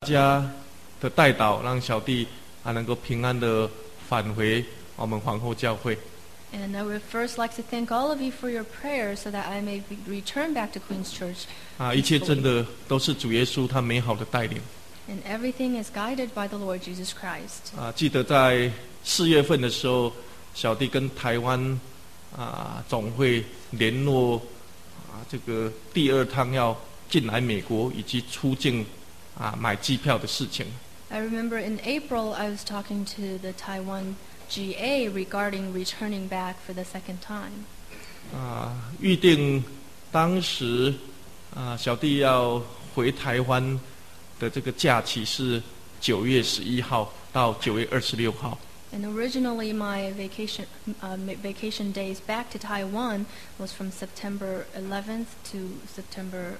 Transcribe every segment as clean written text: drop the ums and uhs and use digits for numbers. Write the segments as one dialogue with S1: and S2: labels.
S1: 家的带导，让小弟能够平安的返回我们皇后教会。
S2: And I would first like to thank all of you for your prayers, so that I may return back to Queen's Church.
S1: 一切真的都是主耶稣他美好的带领。
S2: And everything is guided by the Lord Jesus Christ.
S1: 记得在4月份的时候，小弟跟台湾总会联络这个第二趟要进来美国以及出境买机票的事情。
S2: I remember in April I was talking to the Taiwan GA regarding returning back for the second time.
S1: 预定当时小弟要回台湾的这个假期是9月11号到9月26号。
S2: And originally my vacation days back to Taiwan was from September 11th to September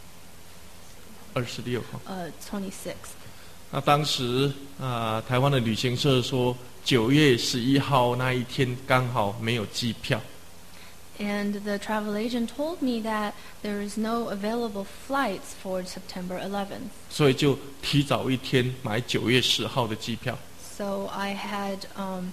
S1: 26号。
S2: 26th.
S1: 当时台湾的旅行社说9月11号那一天刚好没有机票。
S2: And the travel agent told me that there is no available flights for September 11th.
S1: 所以就提早一天买9月10号的机票。
S2: So I had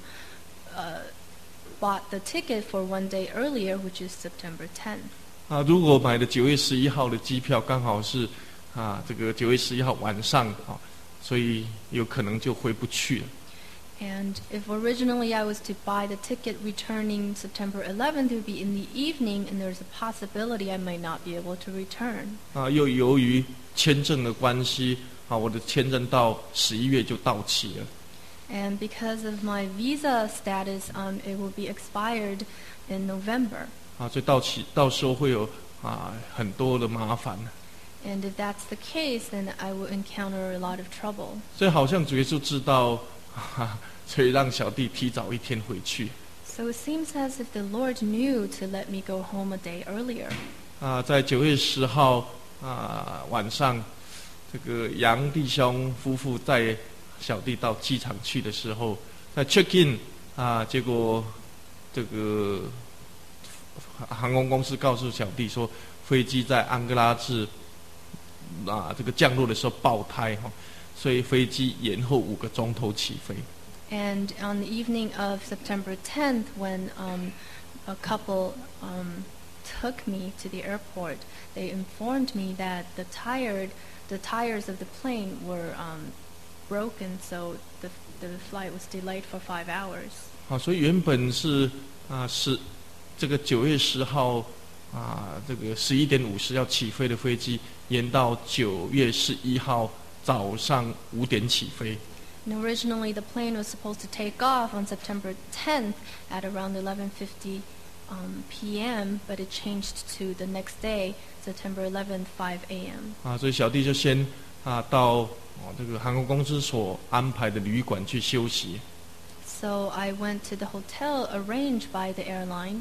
S2: bought the ticket for one day earlier, which is September 10th.
S1: 如果买的9月11号的机票刚好是这个9月11号晚上所以有可能就回不去了。
S2: And if originally I was to buy the ticket returning September 11th, it would be in the evening, and there's a possibility I might not be able to return.
S1: 又由于签证的关系我的签证到11月就到期了。
S2: And because of my visa status, it will be expired in November.
S1: 所以到时候会有很多的麻烦。
S2: And if that's the case, then I will encounter a lot of trouble.
S1: 所以好像主耶稣知道所以让小弟提早一天回去。
S2: So it seems as if the Lord knew to let me go home a day earlier.
S1: 在9月10号晚上，这个杨弟兄夫妇带小弟到机场去的时候，在 check in 结果这个航空公司告诉小弟说，飞机在安哥拉治这个降落的时候爆胎所以飞机延后5个钟头起飞。
S2: And on the evening of September 10th, when a couple took me to the airport, they informed me that the tires of the plane were broken, so the flight was delayed for 5 hours.
S1: 所以原本是这个9月10号这个11点50要起飞的飞机，延到9月11号早上5点起飞。
S2: And originally, the plane was supposed to take off on September 10th at around 11:50 p.m., but it changed to the next day, September 11th, 5 a.m.
S1: 所以小弟就先到这个航空公司所安排的旅馆去休息。
S2: So I went to the hotel arranged by the airline.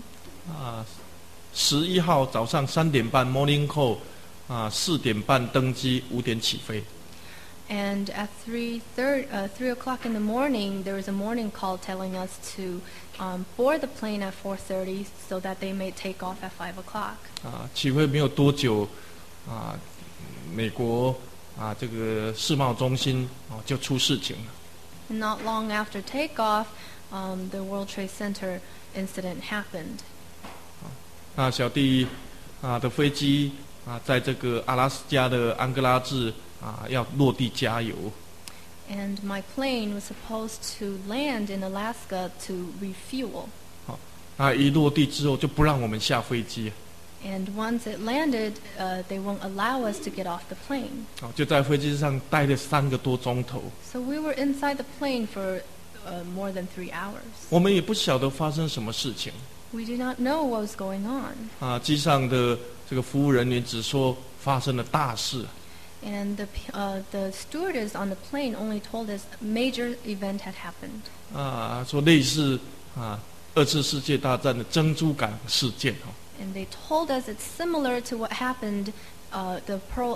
S1: 11号早上3点半 morning call 4点半登机5点起飞。
S2: And at 3 o'clock in the morning, there was a morning call telling us to board the plane at 4:30 so that they may take off at 5 o'clock.
S1: 起飞没有多久美国这个世贸中心就出事情了。
S2: And not long after takeoff, the World Trade Center incident happened.
S1: 小弟的飞机在这个阿拉斯加的安哥拉治要落地加油。
S2: And my plane was supposed to land in Alaska to refuel.
S1: 一落地之后就不让我们下飞机。
S2: And once it landed, they won't allow us to get off the plane.
S1: 就在飞机上待了3个多钟头。
S2: So we were inside the plane for more than 3 hours.
S1: 我们也不晓得发生什么事情。
S2: We did not know what was going on.
S1: 机上的这个服务人员只说发生了大事。
S2: And the stewardess on the plane only told us a major event had happened.
S1: 说类似2次世界大战的珍珠港事件。
S2: And they told us it's similar to what happened, the Pearl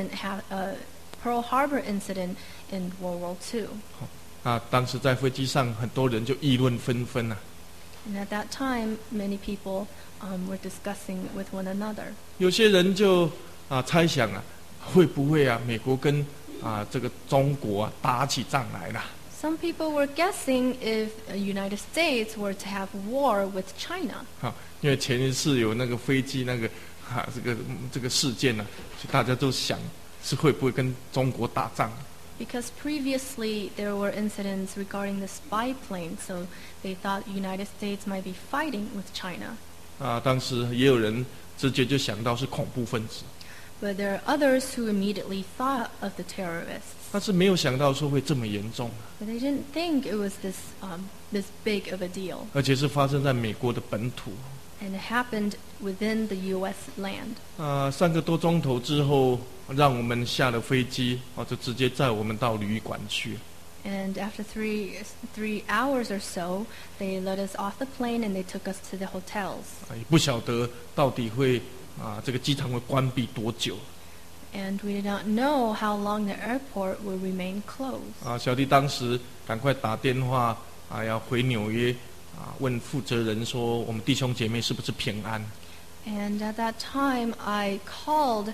S2: Harbor incident in World War II.
S1: 当时在飞机上，很多人就议论纷纷
S2: And at that time, many people were discussing with one another.
S1: 有些人就猜想会不会美国跟这个中国打起仗来了。
S2: Some people were guessing if the United States were to have war with China.
S1: 因为前一次有那个飞机这个事件呢，所以大家都想是会不会跟中国打仗。
S2: Because previously there were incidents regarding the spy plane, so they thought the United States might be fighting with China.
S1: 当时也有人直接就想到是恐怖分子，
S2: But there are others who immediately thought of the terrorists.
S1: 但是没有想到说会这么严重，
S2: But they didn't think it was this big of a deal.
S1: 而且是发生在美国的本土。
S2: And it happened within the U.S. land.
S1: 3个多钟头之后，让我们下了飞机，就直接载我们到旅馆去。
S2: And after three hours or so, they let us off the plane and they took us to the hotels.
S1: 也不晓得到底会这个机场会关闭多久。
S2: And we did not know how long the airport would remain closed.
S1: 小弟当时赶快打电话要回纽约，问负责人说我们弟兄姐妹是不是平安。
S2: And at that time, I called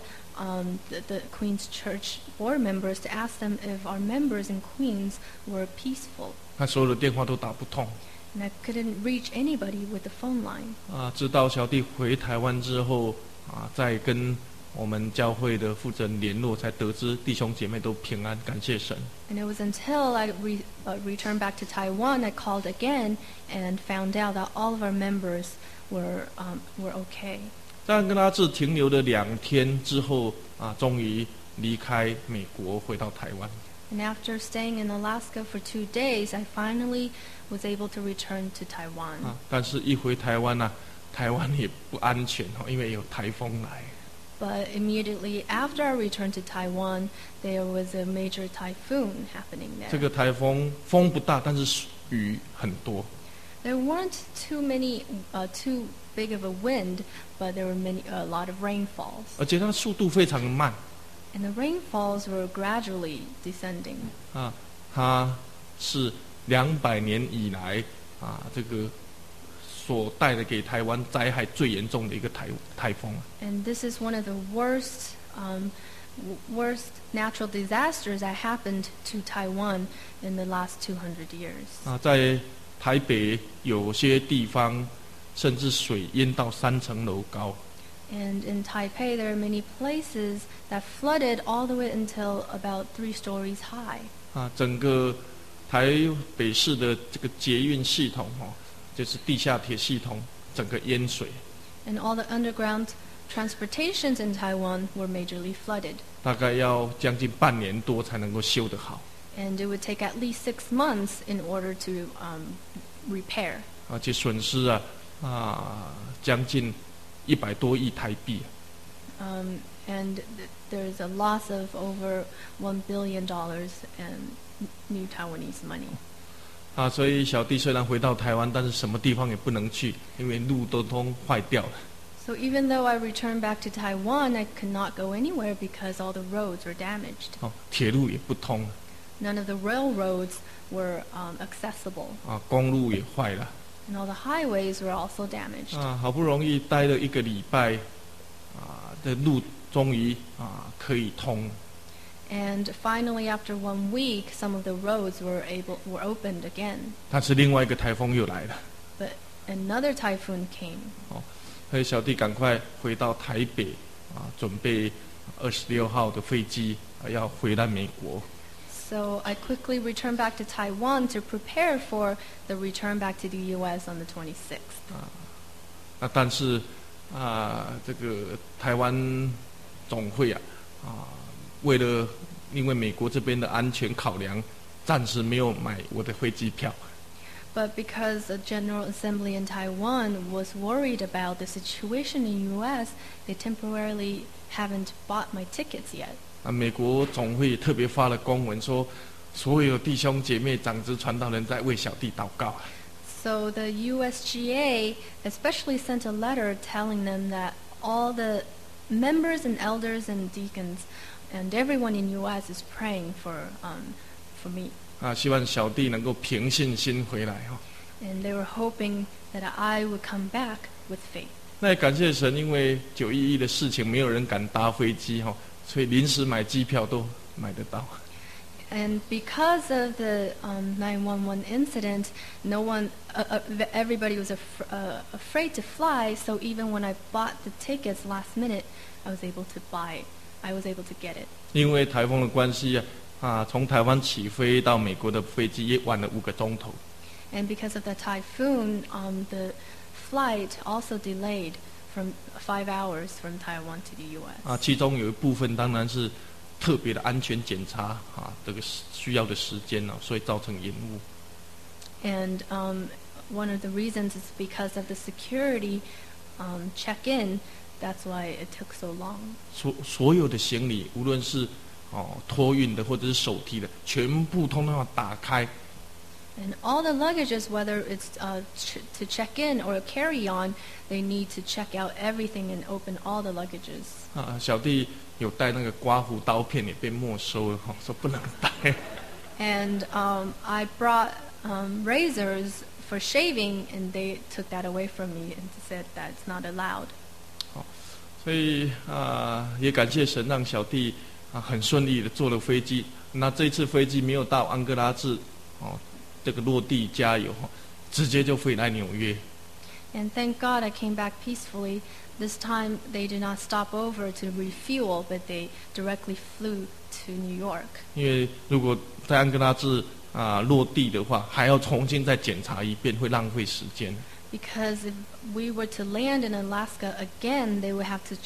S2: the Queens Church board members to ask them if our members in Queens were peaceful.
S1: 他所有的电话都打不通。
S2: And I couldn't reach anybody with the phone line.
S1: 直到小弟回台湾之后，再跟我们教会的负责人联络，才得知弟兄姐妹都平安，感谢神。
S2: And it was until I returned back to Taiwan, I called again and found out that all of our members were okay.
S1: 在安哥拉治停留了2天之后，终于离开美国，回到台湾。
S2: And after staying in Alaska for 2 days, I finally was able to return to Taiwan.
S1: 但是一回台湾台湾也不安全，因为有台风来。
S2: But immediately after I returned to Taiwan, there was a major typhoon happening
S1: 这
S2: there.
S1: 个台风风不大，但是雨很多。
S2: There weren't too big of a wind, but there were a lot of rainfalls.
S1: 而且它的速度非常的慢。
S2: And the rainfalls were gradually descending.
S1: 它是200年以来这个所带的给台湾灾害最严重的一个台风。
S2: And this is one of the worst natural disasters that happened to Taiwan in the last 200 years.
S1: 在台北有些地方甚至水淹到3层楼高。
S2: And in Taipei, there are many places that flooded all the way until about 3 stories high.
S1: 整个台北市的这个捷运系统就是地下铁系统，整个淹水。
S2: And all the underground transportations in Taiwan were majorly flooded.
S1: 大概要将近半年多才能够修得好。
S2: And it would take at least 6 months in order to repair.
S1: 而且损失将近100多亿台币。
S2: And there's a loss of over $1 billion in new Taiwanese money.
S1: 所以小弟虽然回到台湾，但是什么地方也不能去，因为路都坏掉了。
S2: So even though I returned back to Taiwan, I could not go anywhere because all the roads were damaged.
S1: 铁路也不通。
S2: None of the railroads were accessible.
S1: 公路也坏了。
S2: And all the highways were also damaged.
S1: 好不容易待了1个礼拜，的路终于可以通。
S2: And finally, after 1 week, some of the roads were opened again.
S1: 但是另外一个台风又来了。
S2: But another typhoon came.
S1: 所以小弟赶快回到台北，准备26号的飞机要回来美国。
S2: So I quickly returned back to Taiwan to prepare for the return back to the U.S. on the 26th.
S1: 但是这个台湾总会为了因为美国这边的安全考量，暂时没有买我的飞机票。
S2: But because the General Assembly in Taiwan was worried about the situation in U.S., they temporarily haven't bought my tickets yet.
S1: 美国总会特别发了公文说，所有弟兄姐妹、长子、传道人在为小弟祷告。
S2: So the USGA especially sent a letter telling them that all the members and elders and deacons and everyone in U.S. is praying for me.
S1: 希望小弟能够凭信心回来。
S2: And they were hoping that I would come back with faith.
S1: 那也感谢神，因为911的事情，没有人敢搭飞机所以临时买机票都买得到。
S2: And because of the 911 incident, no one, everybody was afraid to fly. So even when I bought the tickets last minute, I was able to get it.
S1: 因为台风的关系从台湾起飞到美国的飞机也晚了5个钟头。
S2: And because of the typhoon, the flight also delayed from 5 hours from Taiwan to the U.S.
S1: 其中有一部分当然是特别的安全检查这个需要的时间所以造成延误。
S2: And one of the reasons is because of the security check-in. That's why it took so long.
S1: 所有的行李，无论是托运的或者是手提的，全部通通要打开。
S2: And all the luggages, whether it's to check in or carry on, they need to check out everything and open all the luggages.
S1: 小弟有带那个刮胡刀片也被没收了，说不能带。
S2: And I brought razors for shaving, and they took that away from me and said that it's not allowed.
S1: 所以也感谢神，让小弟很顺利的坐了飞机。那这次飞机没有到安哥拉治这个落地加油，直接就飞来纽约。
S2: And thank God I came back peacefully. This time they did not stop over to refuel, but they directly flew to New York.
S1: 因为如果在安哥拉治落地的话，还要重新再检查一遍，会浪费时间。
S2: Because if we were to land in Alaska again, they would have to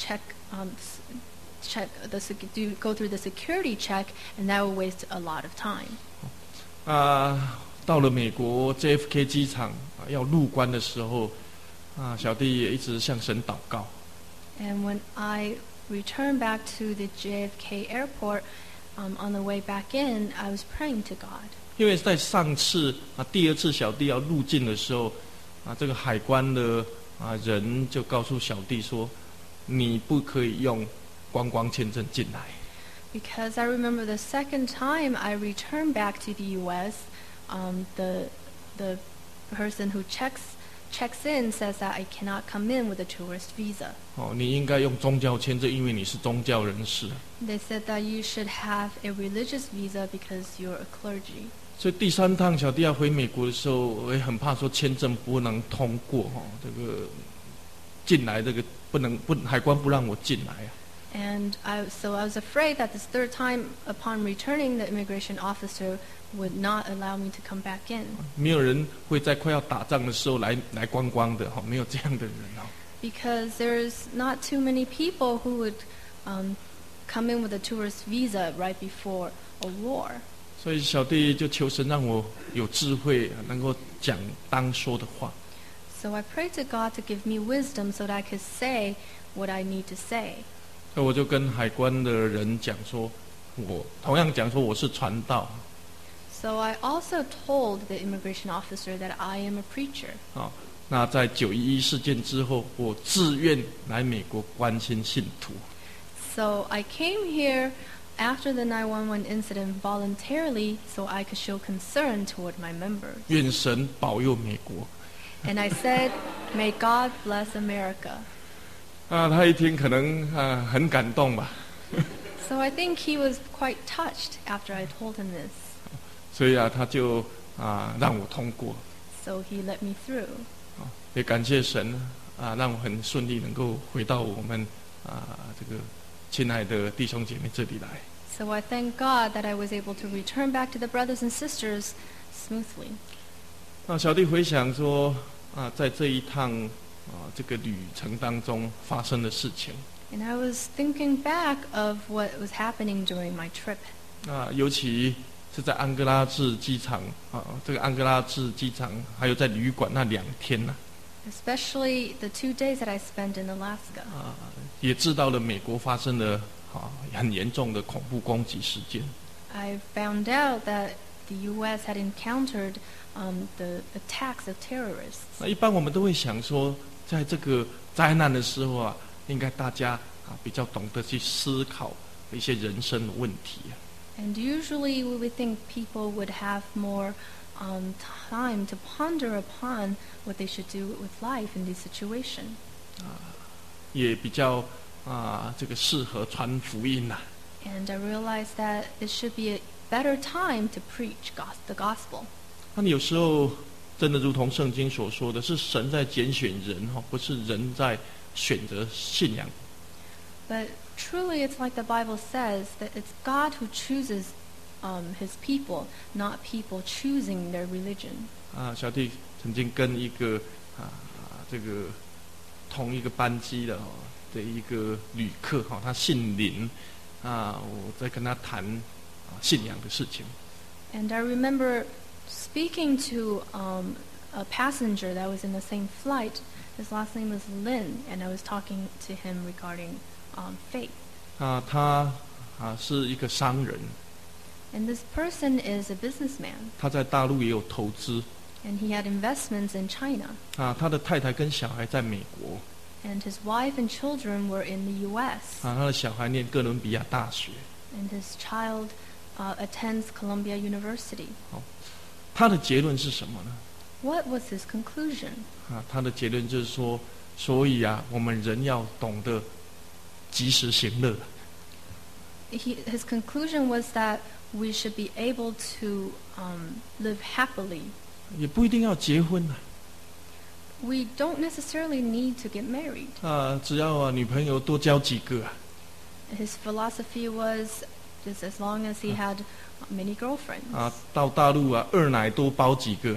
S2: go through the security check, and that would waste a lot of time.
S1: 到了美国 JFK 机场要入关的时候，小弟也一直向神祷告。
S2: And when I returned back to the JFK airport, on the way back in, I was praying to God.
S1: 因为在上次第二次小弟要入境的时候，这个海关的人就告诉小弟说，你不可以用观光签证进来。
S2: Because I remember the second time I returned back to the U.S., the person who checks in says that I cannot come in with a tourist visa.
S1: 你应该用宗教签证，因为你是宗教人士。
S2: They said that you should have a religious visa because you're a clergy.
S1: 所以第3趟小弟要回美国的时候，我也很怕说签证不能通过这个进来这个海关不让我进来
S2: And so I was afraid that this third time, upon returning, the immigration officer would not allow me to come back in.
S1: 没有人会在快要打仗的时候来观光的没有这样的人
S2: Because there's not too many people who would come in with a tourist visa right before a war.
S1: 所以小弟就求神让我有智慧，能够讲当说的话。
S2: So I prayed to God to give me wisdom so that I could say what I need to say.
S1: 所以我就跟海关的人讲说，我同样讲说我是传道。
S2: So I also told the immigration officer that I am a preacher.
S1: 那在911事件之后，我自愿来美国关心信徒。
S2: So I came here after the 911 incident voluntarily so I could show concern toward my members.
S1: 愿神保佑美国。
S2: And I said, "May God bless America."
S1: 他一听可能很感动吧。
S2: So I think he was quite touched after I told him this.
S1: 所以他就让我通过。
S2: So he let me through.
S1: 也感谢神让我很顺利能够回到我们这个亲爱的弟兄姐妹这里来。
S2: So I thank God that I was able to return back to the brothers and sisters smoothly.
S1: 小弟回想说在这一趟这个旅程当中发生的事情。
S2: And I was thinking back of what was happening during my trip.
S1: 尤其是在安哥拉治机场这个安哥拉治机场还有在旅馆那2天呢。
S2: Especially the 2 days that I spent in Alaska.
S1: 也知道了美国发生了很严重的恐怖攻击事件。
S2: I found out that the U.S. had encountered the attacks of terrorists.
S1: 那一般我们都会想说，在这个灾难的时候应该大家比较懂得去思考一些人生的问题。
S2: And usually we would think people would have more time to ponder upon what they should do with life in this situation.
S1: 也比较这个适合传福音
S2: And I realized that it should be a better time to preach the gospel.
S1: 那你有时候真的如同圣经所说的，是神在拣选人，不是人在选择信仰。
S2: But truly, it's like the Bible says, that it's God who chooses his people, not people choosing their religion.
S1: 小弟曾经跟一个这个同一个班机的一个旅客他姓林我在跟他谈信仰的事情。
S2: And I remember speaking to a passenger that was in the same flight. His last name was Lin, and I was talking to him regarding faith.
S1: 他是一个商人，
S2: And this person is a businessman,
S1: 他在大陆也有投资
S2: and he had investments in China.
S1: 他的太太跟小孩在美国
S2: And his wife and children were in the U.S.
S1: 他的小孩念哥伦比亚大学。
S2: And his child attends Columbia University.
S1: 他的结论是什么呢？
S2: What was his conclusion?
S1: 他的结论就是说，所以我们人要懂得及时行乐。
S2: His conclusion was that we should be able to live happily.
S1: 也不一定要结婚
S2: We don't necessarily need to get married.
S1: 只要女朋友多交几个
S2: His philosophy was just as long as he had many girlfriends.
S1: 到大陆二奶多包几个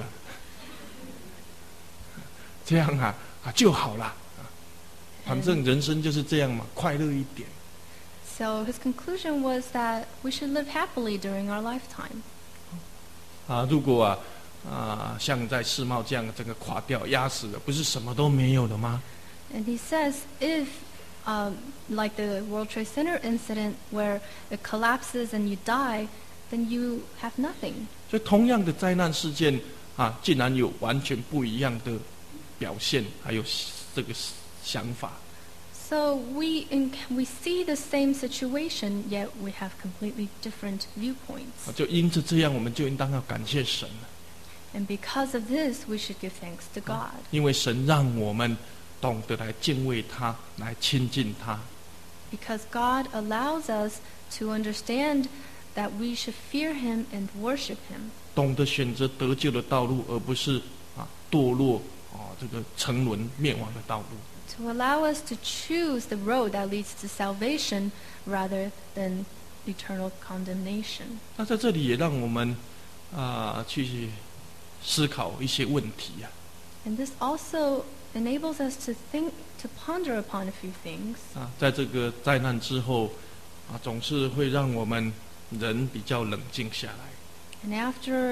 S1: 这样就好了反正人生就是这样嘛，快乐一点。
S2: So his conclusion was that we should live happily during our lifetime.
S1: 如果像在世贸这样整个垮掉压死了，不是什么都没有了吗？
S2: And he says if, like the World Trade Center incident where it collapses and you die, then you have nothing.
S1: 所以同样的灾难事件竟然有完全不一样的表现，还有这个想法。
S2: So we see the same situation, yet we have completely different viewpoints.
S1: 就因着这样，我们就应当要感谢神，
S2: And because of this, we should give thanks to God.
S1: 因为神让我们懂得来敬畏他，来亲近他。
S2: Because God allows us to understand that we should fear Him and worship Him.
S1: 懂得选择得救的道路，而不是堕落这个沉沦灭亡的道路。
S2: To allow us to choose the road that leads to salvation rather than eternal condemnation.
S1: 那在这里也让我们去思考一些问题
S2: And this also enables us to think, to ponder upon a few things.
S1: 在这个灾难之后总是会让我们人比较冷静下来。
S2: And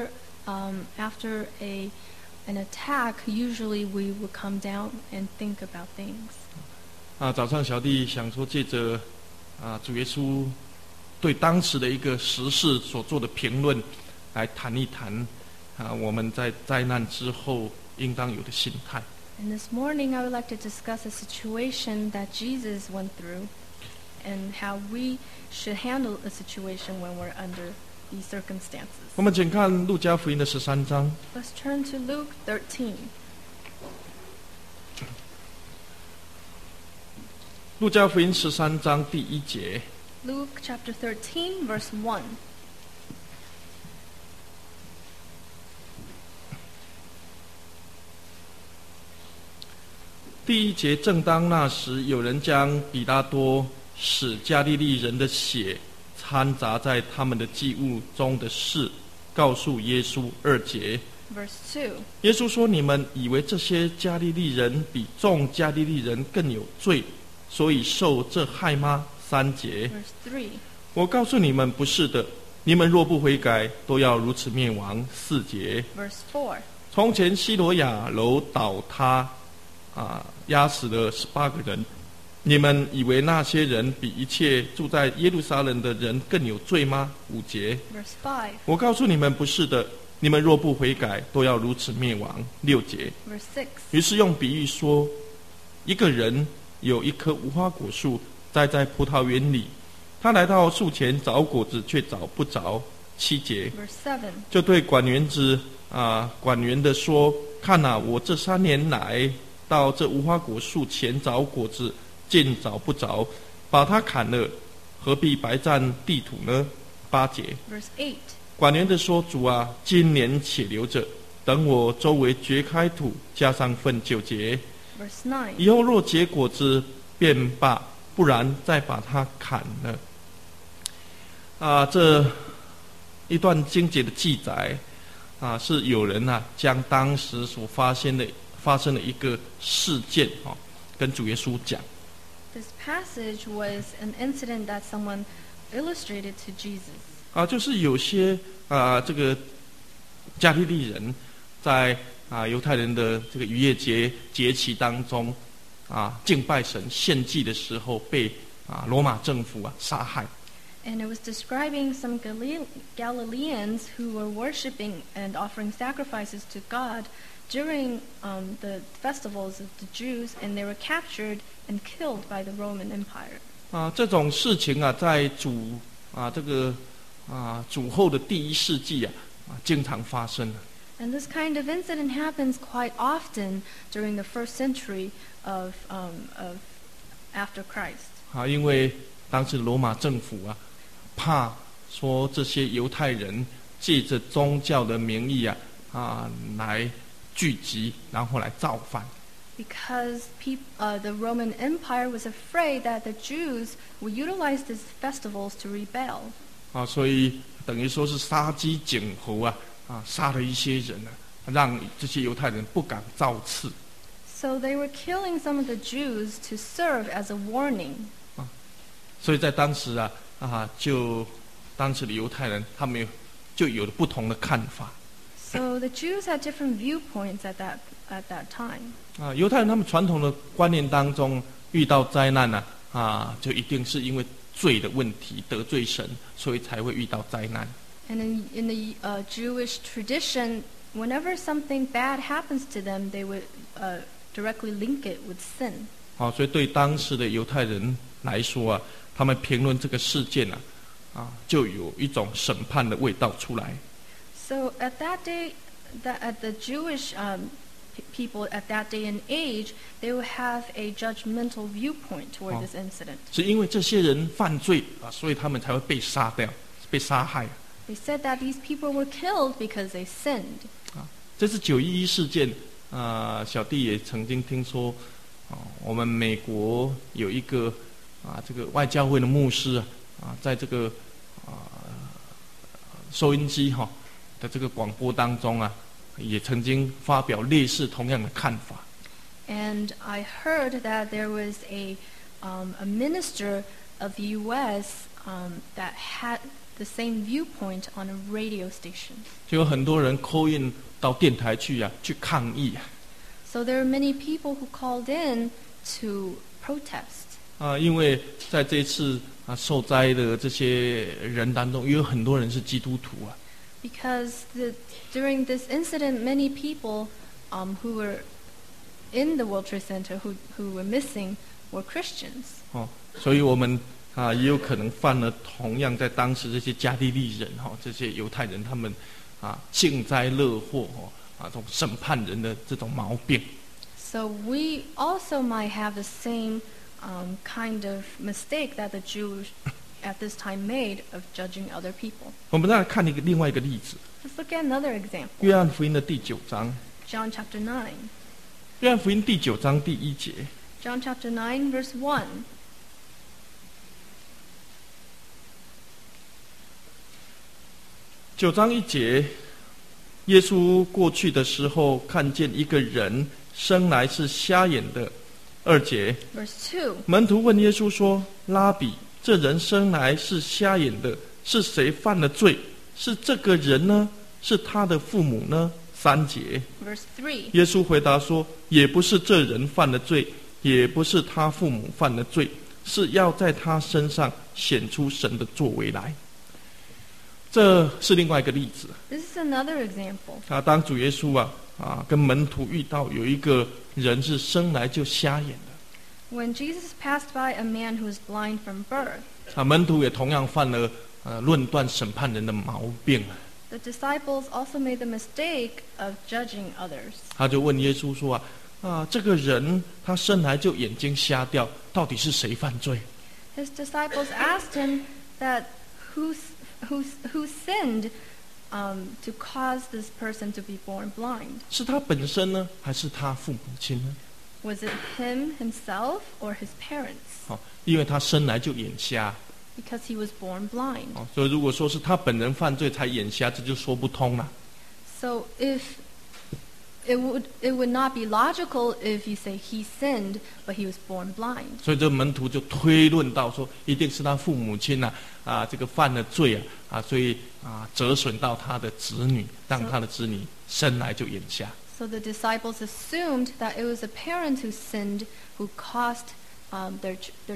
S2: after an attack, usually we would come down and think about things.
S1: 早上小弟想说，借着主耶稣对当时的一个时事所做的评论，来谈一谈我们在灾难之后应当有的心态。
S2: And this morning, I would like to discuss a situation that Jesus went through, and how we should handle a situation when we're under these circumstances.
S1: 我们请看路加福音的13章。
S2: Let's turn to Luke 13.
S1: 路加福音13章第1节。
S2: Luke chapter 13, verse 1.
S1: 第1节，正当那时，有人将比拉多使加利利人的血掺杂在他们的祭物中的事告诉耶稣。2节，
S2: Verse 2.
S1: 耶稣说：“你们以为这些加利利人比众加利利人更有罪，所以受这害吗？”3节，
S2: Verse 3.
S1: 我告诉你们，不是的。你们若不悔改，都要如此灭亡。4节，
S2: Verse 4.
S1: 从前西罗亚楼倒塌，压死了18个人。你们以为那些人比一切住在耶路撒冷的人更有罪吗？5节，
S2: Verse 5.
S1: 我告诉你们，不是的。你们若不悔改，都要如此灭亡。6节，
S2: Verse 6.
S1: 于是用比喻说，一个人有一棵无花果树栽在葡萄园里，他来到树前找果子，却找不着。7节，
S2: Verse 7.
S1: 就对管园的说：“看啊，我这3年来到这无花果树前找果子，见找不着，把它砍了， 何必白占地土呢？8节，
S2: Verse 8.
S1: 管园的说：“主啊，今年且留着，等我周围掘开土，加上粪9节。
S2: Verse 9.
S1: 以后若结果子，便罢，不然再把它砍了。”这一段经节的记载是有人将当时所发生的一个事件跟主耶稣讲。
S2: This passage was an incident that someone illustrated to Jesus.
S1: 就是有些这个加利利人在犹太人的这个逾越节期当中敬拜神献祭的时候被罗马政府杀害。
S2: And it was describing some Galileans who were worshiping and offering sacrifices to God during the festivals of the Jews, and they were captured and killed by the Roman Empire.
S1: 这种事情在这个主后的第1世纪经常发生。
S2: And this kind of incident happens quite often during the first century of after Christ.
S1: 因为当时罗马政府怕说这些犹太人借着宗教的名义来聚集，然后来造反。
S2: Because the Roman Empire was afraid that the Jews would utilize these festivals to rebel.
S1: 所以等于说是杀鸡儆猴杀了一些人让这些犹太人不敢造次。
S2: So they were killing some of the Jews to serve as a warning.
S1: 所以在当时当时的犹太人他们就有了不同的看法。
S2: So the Jews had different viewpoints at that time.
S1: 犹太人他们传统的观念当中，遇到灾难就一定是因为罪的问题得罪神，所以才会遇到灾难。
S2: And in the Jewish tradition, whenever something bad happens to them, they would directly link it with sin.
S1: 所以对当时的犹太人来说他们评论这个事件就有一种审判的味道出来。
S2: So at that day, at the Jewish people at that day and age, they would have a judgmental viewpoint toward this incident.
S1: 是因为这些人犯罪所以他们才会被杀掉，被杀害。
S2: They said that these people were killed because they sinned.
S1: 这是911事件小弟也曾经听说我们美国有一个这个外教会的牧师在这个收音机的这个广播当中也曾经发表类似同样的看法。
S2: And I heard that there was a minister of the U.S. That had the same viewpoint on a radio station.
S1: 就有很多人 call in 到电台去抗议。
S2: So there are many people who called in to protest.
S1: 因为在这一次受灾的这些人当中，也有很多人是基督徒
S2: Because during this incident, many people who were in the World Trade Center who were missing were Christians.
S1: 所以我们也有可能犯了同样在当时这些加利利人这些犹太人他们幸灾乐祸这种审判人的这种毛病。
S2: So we also might have the same kind of mistake that the Jews at this time made of judging other people.
S1: 我们再来看另外一个例子。
S2: Let's look at another example.
S1: 约翰福音的第9章。
S2: John chapter 9.
S1: 约翰福音第9章第1节。
S2: John chapter 9 verse 1.
S1: 9章1节，耶稣过去的时候，看见一个人生来是瞎眼的。2节，
S2: Verse 2.
S1: 门徒问耶稣说：“拉比，这人生来是瞎眼的，是谁犯了罪？是这个人呢？是他的父母呢？”3节，
S2: Verse 3.
S1: 耶稣回答说：“也不是这人犯了罪，也不是他父母犯了罪，是要在他身上显出神的作为来。”这是另外一个例子。
S2: This is another example.
S1: 当主耶稣跟门徒遇到有一个人是生来就瞎眼的。
S2: When Jesus passed by a man who was blind from birth,
S1: 门徒也同样犯了论断审判人的毛病。
S2: the disciples also made the mistake of judging others.
S1: 他就问耶稣说这个人他生来就眼睛瞎掉，到底是谁犯罪？
S2: His disciples asked him that who sinned to cause this person to be born blind?
S1: 是他本身呢，还是他父母亲呢？
S2: Was it him himself or his parents?
S1: 好，因为他生来就眼瞎，
S2: Because he was born blind.
S1: 所以如果说是他本人犯罪才眼瞎，这就说不通了。
S2: So if it would not be logical if you say he sinned, but he was born blind.
S1: 所以这门徒就推论到说，一定是他父母亲这个犯了罪所以折损到他的子女，让他的子女生来就眼瞎。
S2: So the disciples assumed that it was a parent who sinned, who caused their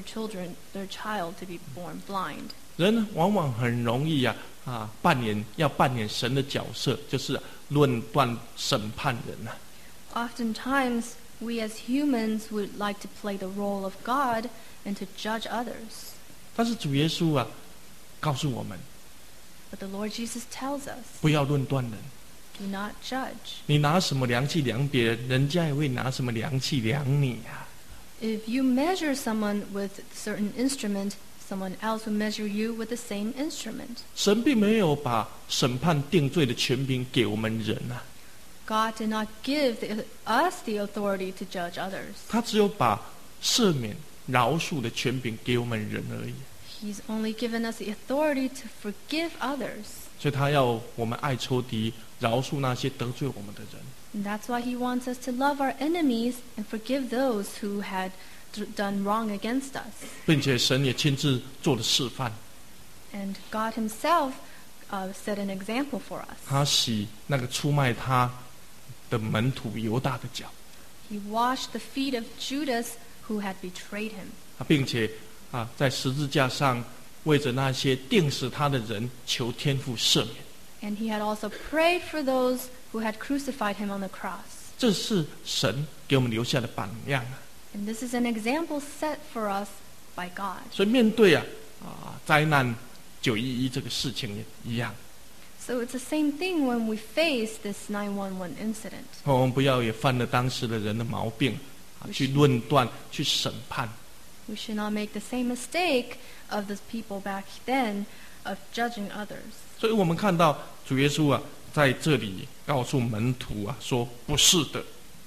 S2: child to be born blind.
S1: 人往往很容易扮演神的角色，就是论断审判人
S2: Oftentimes, we as humans would like to play the role of God and to judge others.
S1: 但是主耶稣告诉我们，
S2: But the Lord Jesus tells us,
S1: 不要论断人。
S2: do not judge.
S1: 你拿什么量器量别人，人家也会拿什么量器量你
S2: If you measure someone with a certain instrument, someone else will measure you with the same instrument.
S1: 神并没有把审判定罪的权柄给我们人
S2: God did not give us the authority to judge others.
S1: 他只有把赦免、饶恕的权柄给我们人而已。
S2: He's only given us the authority to forgive others.
S1: 所以他要我们爱仇敌，饶恕那些得罪我们的人。
S2: And that's why he wants us to love our enemies and forgive those who had done wrong against us.
S1: 并且神也亲自做了示范，
S2: And God himself set an example for us.
S1: 他洗那个出卖他的门徒犹大的脚，
S2: He washed the feet of Judas who had betrayed him.
S1: 并且在十字架上为着那些钉死他的人求天父赦免。
S2: And he had also prayed for those who had crucified him on the cross.
S1: 这是神给我们留下的榜样
S2: And this is an example set for us by God.
S1: 所以面对灾难911这个事情也一样，
S2: So it's the same thing when we face this 911 incident.
S1: 我们不要也犯了当时的人的毛病去论断、去审判。
S2: We should not make the same mistake of the people back then of judging others.
S1: 所以我们看到主耶稣在这里告诉门徒说不是的，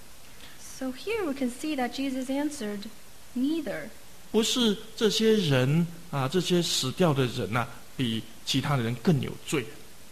S2: So here we can see that Jesus answered, neither.
S1: 不是这些人这些死掉的人比其他的人更有罪，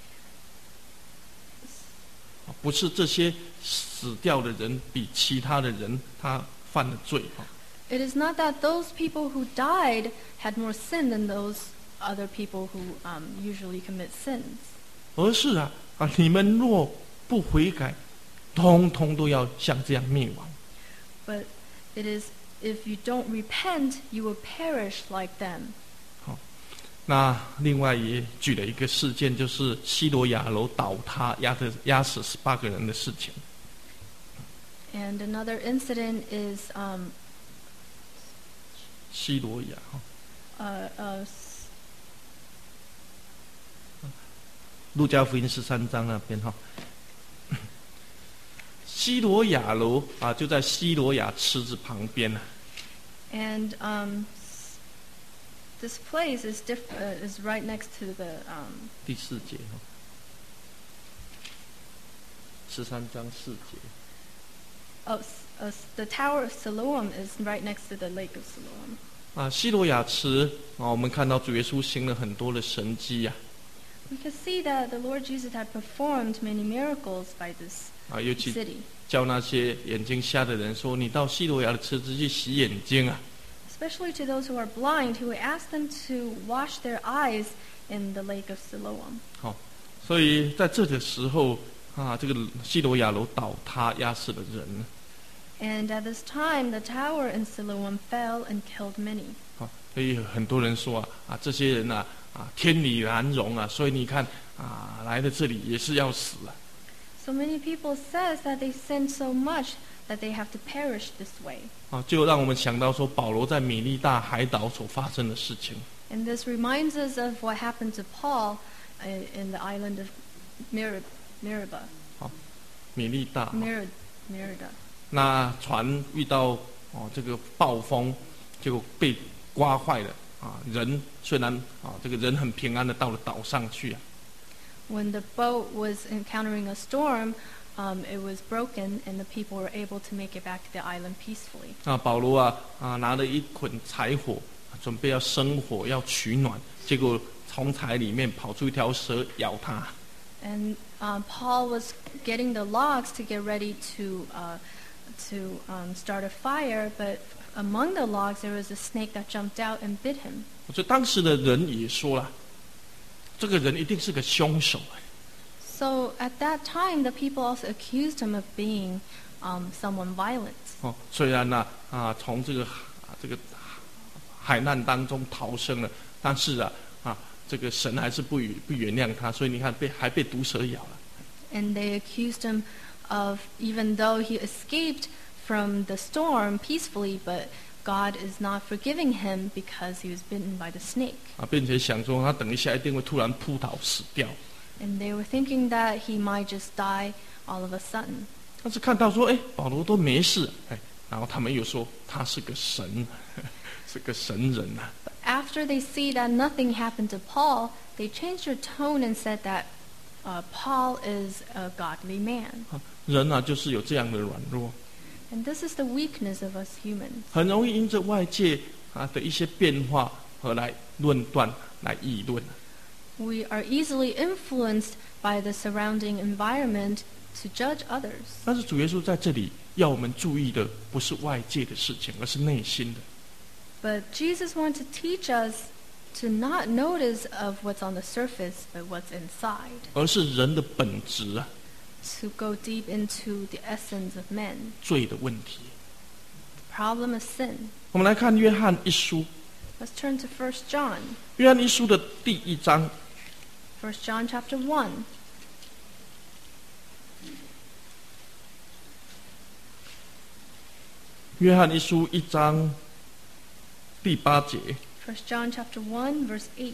S1: 不是这些死掉的人比其他的人他犯了罪。
S2: It is not that those people who died had more sin than those other people who usually commit sins.
S1: 而是你们若不悔改，通通都要像这样灭亡。
S2: But it is, if you don't repent, you will perish like them.
S1: 那另外也举了一个事件，就是西罗亚楼倒塌压死18个人的事情。
S2: And another incident is
S1: 西罗亚路加福音13章那边西罗亚楼就在西罗亚池子旁边
S2: And this place is right next to the
S1: 第4节13章4节。
S2: the Tower of Siloam is right next to the Lake of Siloam.
S1: 西罗亚池我们看到主耶稣行了很多的神迹
S2: We can see that the Lord Jesus had performed many miracles by this
S1: 尤其
S2: city.
S1: 叫那些眼睛瞎的人说：“你到西罗亚的池子去洗眼睛
S2: Especially to those who are blind, who asked them to wash their eyes in the Lake of Siloam.
S1: 所以在这个时候这个西罗亚楼倒塌，压死了人。
S2: And at this time, the tower in Siloam fell and killed many.
S1: 所以很多人说这些人天理难容所以你看来了这里也是要死
S2: So many people says that they sinned so much that they have to perish this way.
S1: 就让我们想到说保罗在米利大海岛所发生的事情。
S2: And this reminds us of what happened to Paul in the island of Meribah.
S1: 米利大
S2: Merida.
S1: 那船遇到这个暴风，结果被刮坏了人虽然这个人很平安的到了岛上去啊。
S2: When the boat was encountering a storm, it was broken, and the people were able to make it back to the island peacefully.
S1: 保罗拿了一捆柴火，准备要生火要取暖，结果从柴里面跑出一条蛇咬他。
S2: And Paul was getting the logs to get ready to start a fire, but among the logs there was a snake that jumped out and bit him.
S1: 所以当时的人也说了，这个人一定是个凶手。
S2: So at that time, the people also accused him of being someone violent.
S1: 虽然从这个海难当中逃生了，但是这个神还是不原谅他，所以你看还被毒蛇咬了。
S2: And they accused him of, even though he escaped from the storm peacefully, but God is not forgiving him because he was bitten by the snake.
S1: 并且想说他等一下一定会突然扑倒死掉。
S2: And they were thinking that he might just die all of a sudden.
S1: 但是看到说，保罗都没事，然后他们又说他是个神，是个神人啊。
S2: But after they see that nothing happened to Paul, they changed their tone and said that Paul is a godly man.
S1: 人就是有这样的软弱。
S2: And this is the weakness of us humans.
S1: 很容易因着外界的一些变化而来论断、来议论。
S2: We are easily influenced by the surrounding environment to judge others.
S1: 但是主耶稣在这里要我们注意的不是外界的事情，而是内心的。
S2: But Jesus wants to teach us to not notice of what's on the surface, but what's inside.
S1: 而是人的本质
S2: To go deep into the essence of men.
S1: 罪的问题。
S2: The problem of sin.
S1: 我们来看约翰一书。
S2: Let's turn to 1 John.
S1: 约翰一书的第1章。
S2: 1 John chapter 1.
S1: 约翰一书1章第8节。
S2: 1 John chapter 1 verse 8.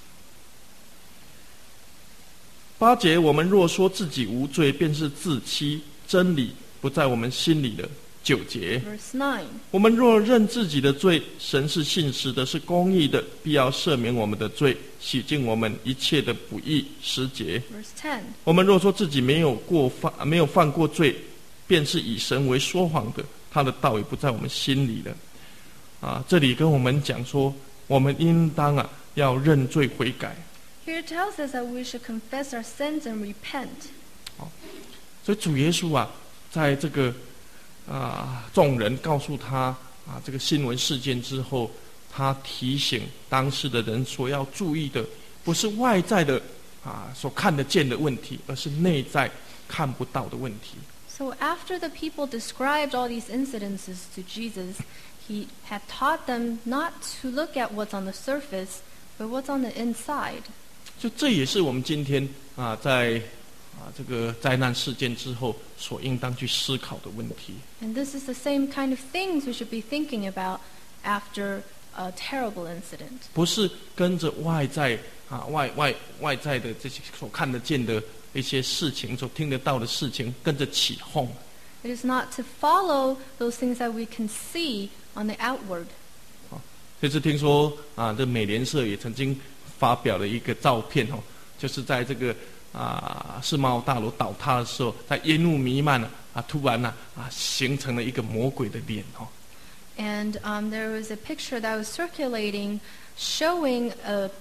S1: 8节，我们若说自己无罪，便是自欺，真理不在我们心里的。9节，
S2: Verse 9.
S1: 我们若认自己的罪，神是信实的，是公义的，必要赦免我们的罪，洗净我们一切的不义。10节，
S2: Verse 10.
S1: 我们若说自己没有犯过罪，便是以神为说谎的，他的道也不在我们心里了。这里跟我们讲说，我们应当要认罪悔改。
S2: Here it tells us that we should confess our sins and repent.
S1: 所以主耶稣在这个众人告诉他这个新闻事件之后，他提醒当时的人所要注意的，不是外在的所看得见的问题，而是内在看不到的问题。
S2: So after the people described all these incidences to Jesus, he had taught them not to look at what's on the surface, but what's on the inside.
S1: 就这也是我们今天在这个灾难事件之后所应当去思考的问题。
S2: And this is the same kind of things we should be thinking about after a terrible incident.
S1: 不是跟着外在外在的这些所看得见的一些事情，所听得到的事情，跟着起哄。
S2: It is not to follow those things that we can see on the outward.
S1: 这次听说这美联社也曾经发表了一个照片就是在这个世贸大楼倒塌的时候，在烟雾弥漫突然形成了一个魔鬼的脸
S2: And there was a picture that was circulating showing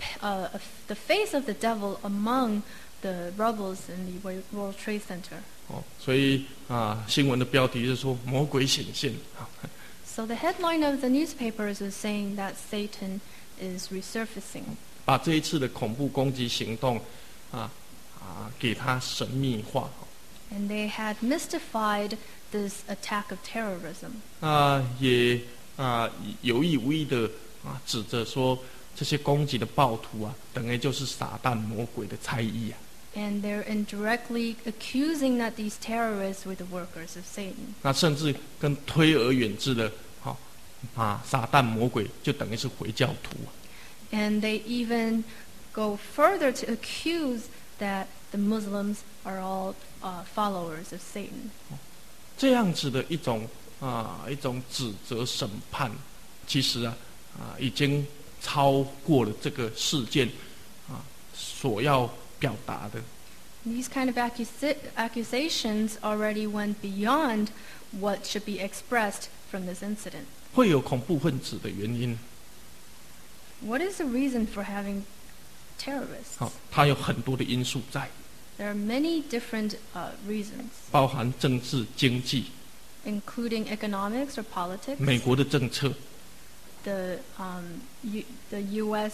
S2: the face of the devil among the rubbles in the World Trade Center.
S1: 所以新闻的标题是说魔鬼显现。
S2: So the headline of the newspapers was saying that Satan is resurfacing.
S1: 把这一次的恐怖攻击行动给它神秘化。
S2: And they had mystified this attack of terrorism.
S1: 也有意无意的指着说这些攻击的暴徒等于就是撒旦魔鬼的差役
S2: And they're indirectly accusing that these terrorists were the workers of Satan.
S1: 那甚至更推而远之的撒旦魔鬼就等于是回教徒
S2: And they even go further to accuse that the Muslims are all followers of Satan.
S1: 这样子的一种指责审判，其实已经超过了这个事件所要表达的。
S2: These kind of accusations already went beyond what should be expressed from this incident.
S1: 会有恐怖分子的原因，
S2: What is the reason for having terrorists?
S1: 它有很多的因素在，
S2: There are many different reasons,
S1: 包含政治、经济、
S2: including economics or politics,
S1: 美国的政策，
S2: the U.S.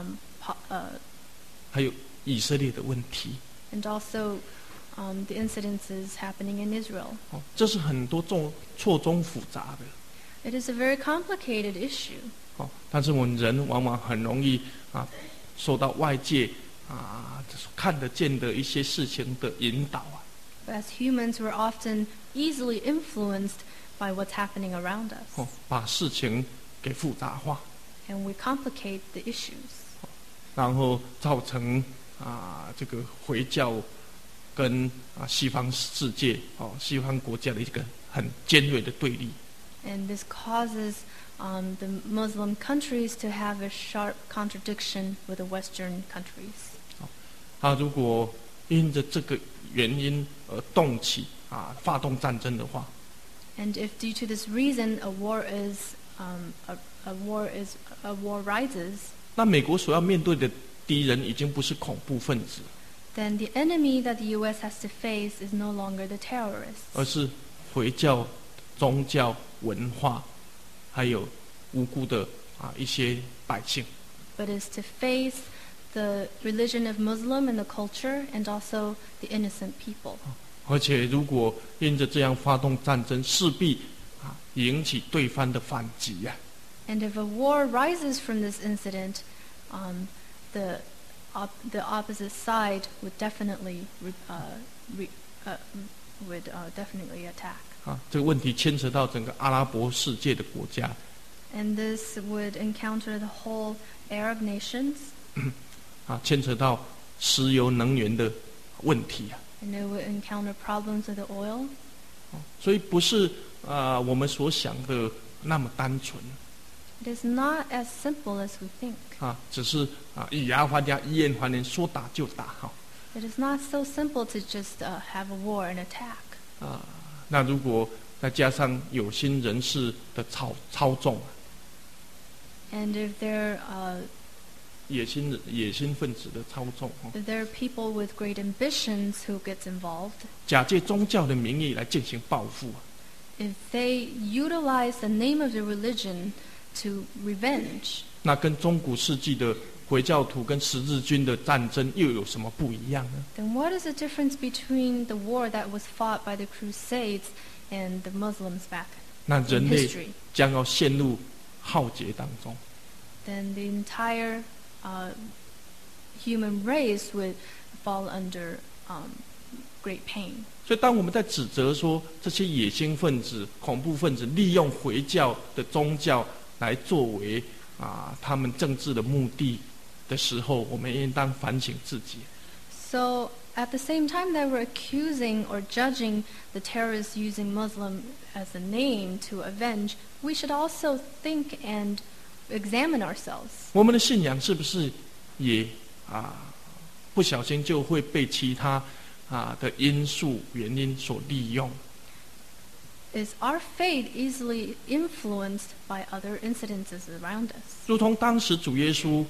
S1: 还有以色列的问题。
S2: and also the incidences happening in Israel.
S1: 这是很多错综复杂的。
S2: It is a very complicated issue.
S1: 但是我们人往往很容易受到外界看得见的一些事情的引导
S2: But as humans, we're often easily influenced by what's happening around us,
S1: 把事情给复杂化，
S2: and we complicate the issues,
S1: 然后造成这个回教跟西方世界西方国家的一个很尖锐的对立。
S2: and this causes the Muslim countries to have a sharp contradiction with the Western countries.
S1: 如果因着这个原因而动起发动战争的话，
S2: And if due to this reason a war rises,
S1: 那美国所要面对的敌人已经不是恐怖分子，
S2: then the enemy that the U.S. has to face is no longer the terrorists,
S1: 而是回教宗教文化，还有无辜的一些百姓。
S2: but is to face the religion of Muslim and the culture, and also the innocent people.
S1: 而且如果因着这样发动战争，势必引起对方的反击呀。
S2: And if a war rises from this incident, the opposite side would definitely definitely attack.
S1: 这个问题牵扯到整个阿拉伯世界的国家，
S2: And this would encounter the whole Arab nations,
S1: 牵扯到石油能源的问题啊。
S2: and it would encounter problems with the oil.
S1: 所以不是我们所想的那么单纯
S2: It is not as simple as we think.
S1: 只是以牙还牙，以眼还眼，说打就打
S2: It is not so simple to just have a war and attack.
S1: 那如果再加上有心人士的操纵，
S2: And if there
S1: 野心分子的操纵，
S2: if there are people with great ambitions who gets involved,
S1: 假借宗教的名义来进行报复，
S2: if they utilize the name of the religion to revenge,
S1: 那跟中古世纪的回教徒跟十字军的战争又有什么不一样呢？
S2: then what is the difference between the war that was fought by the Crusades and the Muslims back
S1: 那
S2: in
S1: 人类
S2: history?
S1: 将要陷入浩劫当中。
S2: Then the entire human race would fall under great pain.
S1: 所以，当我们在指责说这些野心分子、恐怖分子利用回教的宗教来作为他们政治的目的的时候，我们应当反省自己。
S2: So at the same time that we're accusing or judging the terrorists using Muslim as a name to avenge, we should also think and examine ourselves.
S1: 我们的信仰是不是也不小心就会被其他的因素原因所利用？
S2: Is our faith easily influenced by other incidences around us?
S1: 如同当时主耶稣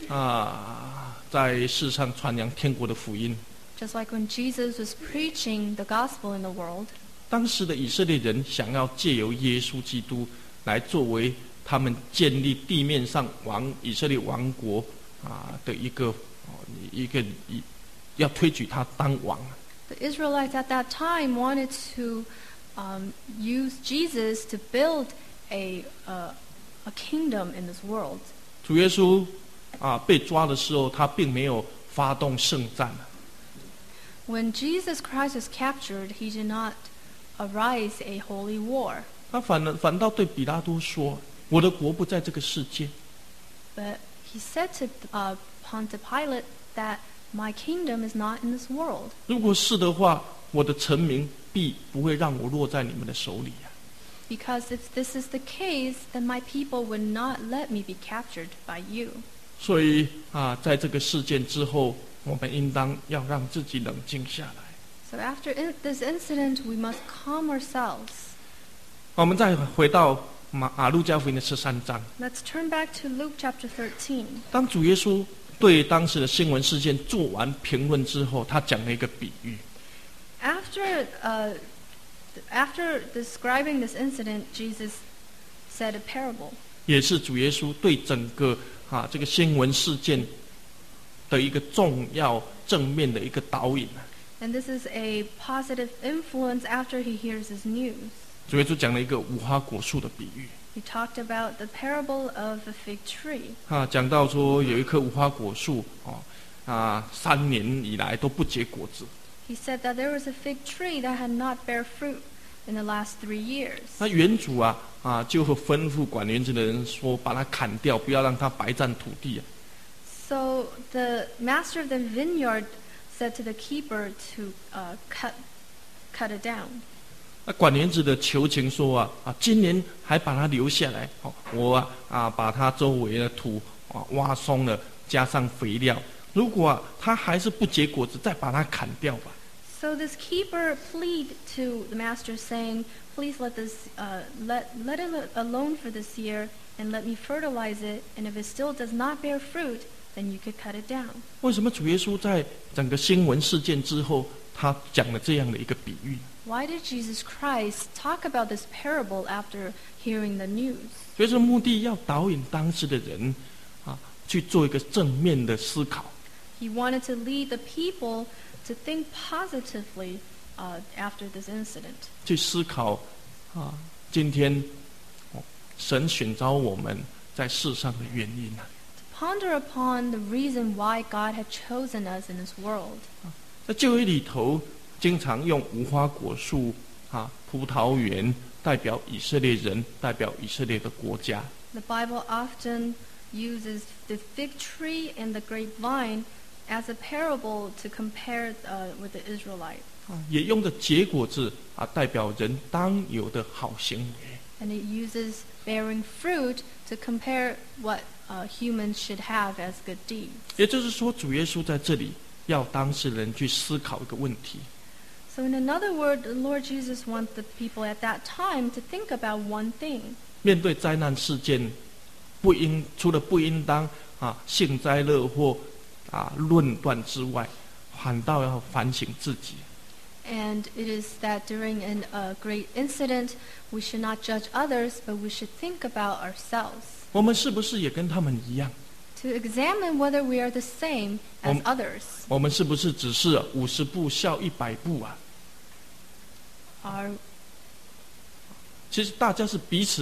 S1: 在世上传扬天国的福音，
S2: Just like when Jesus was preaching the gospel in the world,
S1: 当时的以色列人想要借由耶稣基督来作为他们建立地面上以色列王国的一个要推举他当王。
S2: the Israelites at that time wanted to use Jesus to build a kingdom in this world.
S1: 主耶稣被抓的时候，他并没有发动圣战。
S2: When Jesus Christ was captured, he did not arise a holy war,
S1: 他反倒对比拉多说：“我的国不在这个世界。
S2: but he said to Pontius Pilate that my kingdom is not in this world.
S1: 如果是的话，我的臣民必不会让我落在你们的手里。”
S2: Because if this is the case, then my people would not let me be captured by you.
S1: 所以在这个事件之后，我们应当要让自己冷静下来。
S2: So after this incident, we must calm ourselves.
S1: 我们再回到路加福音的13章。
S2: Let's turn back to Luke chapter 13.
S1: 当主耶稣对当时的新闻事件做完评论之后，他讲了一个比喻。
S2: After describing this incident, Jesus said a parable.
S1: 也是主耶稣对整个这个新闻事件的一个重要正面的一个导引。
S2: And this is a positive influence after he hears his news.
S1: 主耶稣讲了一个无花果树的比喻。
S2: He talked about the parable of a fig tree.
S1: 讲到说有一棵无花果树3年以来都不结果子。
S2: He said that there was a fig tree that had not bear fruit in the last 3 years.
S1: 那园主就吩咐管园子的人说，把它砍掉，不要让它白占土地。
S2: So the master of the vineyard said to the keeper to cut it down.
S1: 那管园子的求情说今年还把它留下来，我把它周围的土挖松了，加上肥料。如果它还是不结果子，再把它砍掉吧。
S2: So this keeper pleaded to the master, saying, "Please let it alone for this year, and let me fertilize it. And if it still does not bear fruit, then you could cut it down."
S1: 为什么主耶稣在整个新闻事件之后，他讲了这样的一个比喻？
S2: Why did Jesus Christ talk about this parable after hearing the news?
S1: 所以说，目的要导引当时的人去做一个正面的思考。
S2: He wanted to lead the people to think positively after this incident.
S1: 去思考今天神选召我们在世上的原因。
S2: To ponder upon the reason why God had chosen us in this world.
S1: 在旧约里头，经常用无花果树葡萄园代表以色列人，代表以色列的国家。
S2: The Bible often uses the fig tree and the grapevine as a parable to compare with the Israelites.
S1: 也用的结果子代表人当有的好行为。
S2: And it uses bearing fruit to compare what humans should have as good deeds.
S1: 也就是说，主耶稣在这里要当事人去思考一个问题。
S2: So in another word, the Lord Jesus wants the people at that time to think about one thing.
S1: 面对灾难事件，除了不应当幸灾乐祸论断之外，反倒要反省自己。
S2: And it is that during a great incident, we should not judge others, but we should think about ourselves.
S1: 我们是不是也跟他们一样？
S2: To examine whether we are the same as others.
S1: 我们是不是只是50步笑100步其实大家是彼此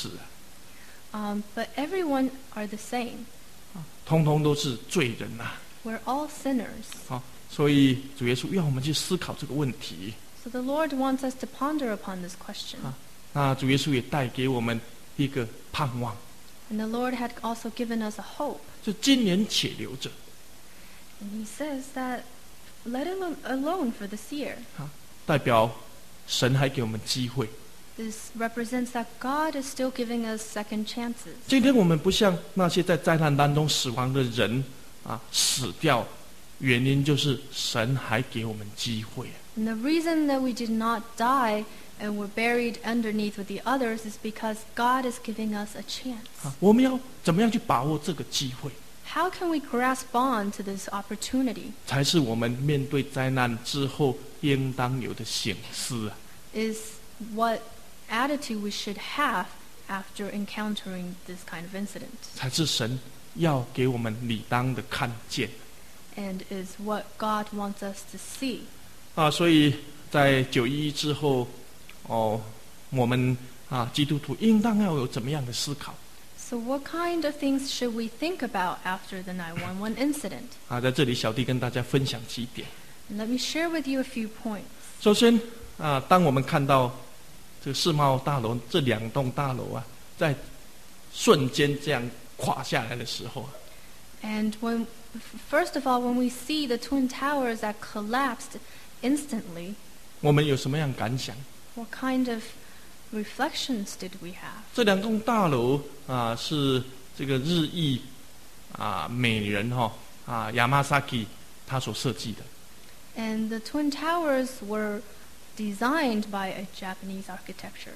S2: but everyone are the same.
S1: 通通都是罪人
S2: We're all sinners.
S1: 所以主耶稣要我们去思考这个问题。
S2: So the Lord wants us to ponder upon this question.
S1: 那主耶稣也带给我们一个盼望，
S2: And the Lord had also given us a hope.
S1: 就今年且留着。
S2: And he says that let it alone for this year.
S1: 代表神还给我们机会。
S2: This represents that God is still giving us second chances.
S1: 今天我们不像那些在灾难当中死亡的人死掉，原因就是神还给我们机会。
S2: And the reason that we did not die and were buried underneath with the others is because God is giving us a chance.
S1: 我们要怎么样去把握这个机会？
S2: How can we grasp on to this opportunity?
S1: 才是我们面对灾难之后应当有的省思。
S2: Is what attitude we should have after encountering this kind of incident.
S1: 才是神要给我们理当的看见。
S2: And is what God wants us to see.
S1: 所以在911之后，我们基督徒应当要有怎么样的思考？
S2: So what kind of things should we think about after the 911 incident?
S1: 在这里小弟跟大家分享几点。
S2: And let me share with you a few points.
S1: 首先当我们看到这个世贸大楼这2栋大楼在瞬间这样垮下来的时候
S2: And first of all, when we see the twin towers that collapsed instantly,
S1: 我们有什么样感想？
S2: what kind of reflections did we have?
S1: 这两栋大楼是这个日裔美人Yamasaki 他所设计的。
S2: And the Twin Towers were designed by a Japanese architect.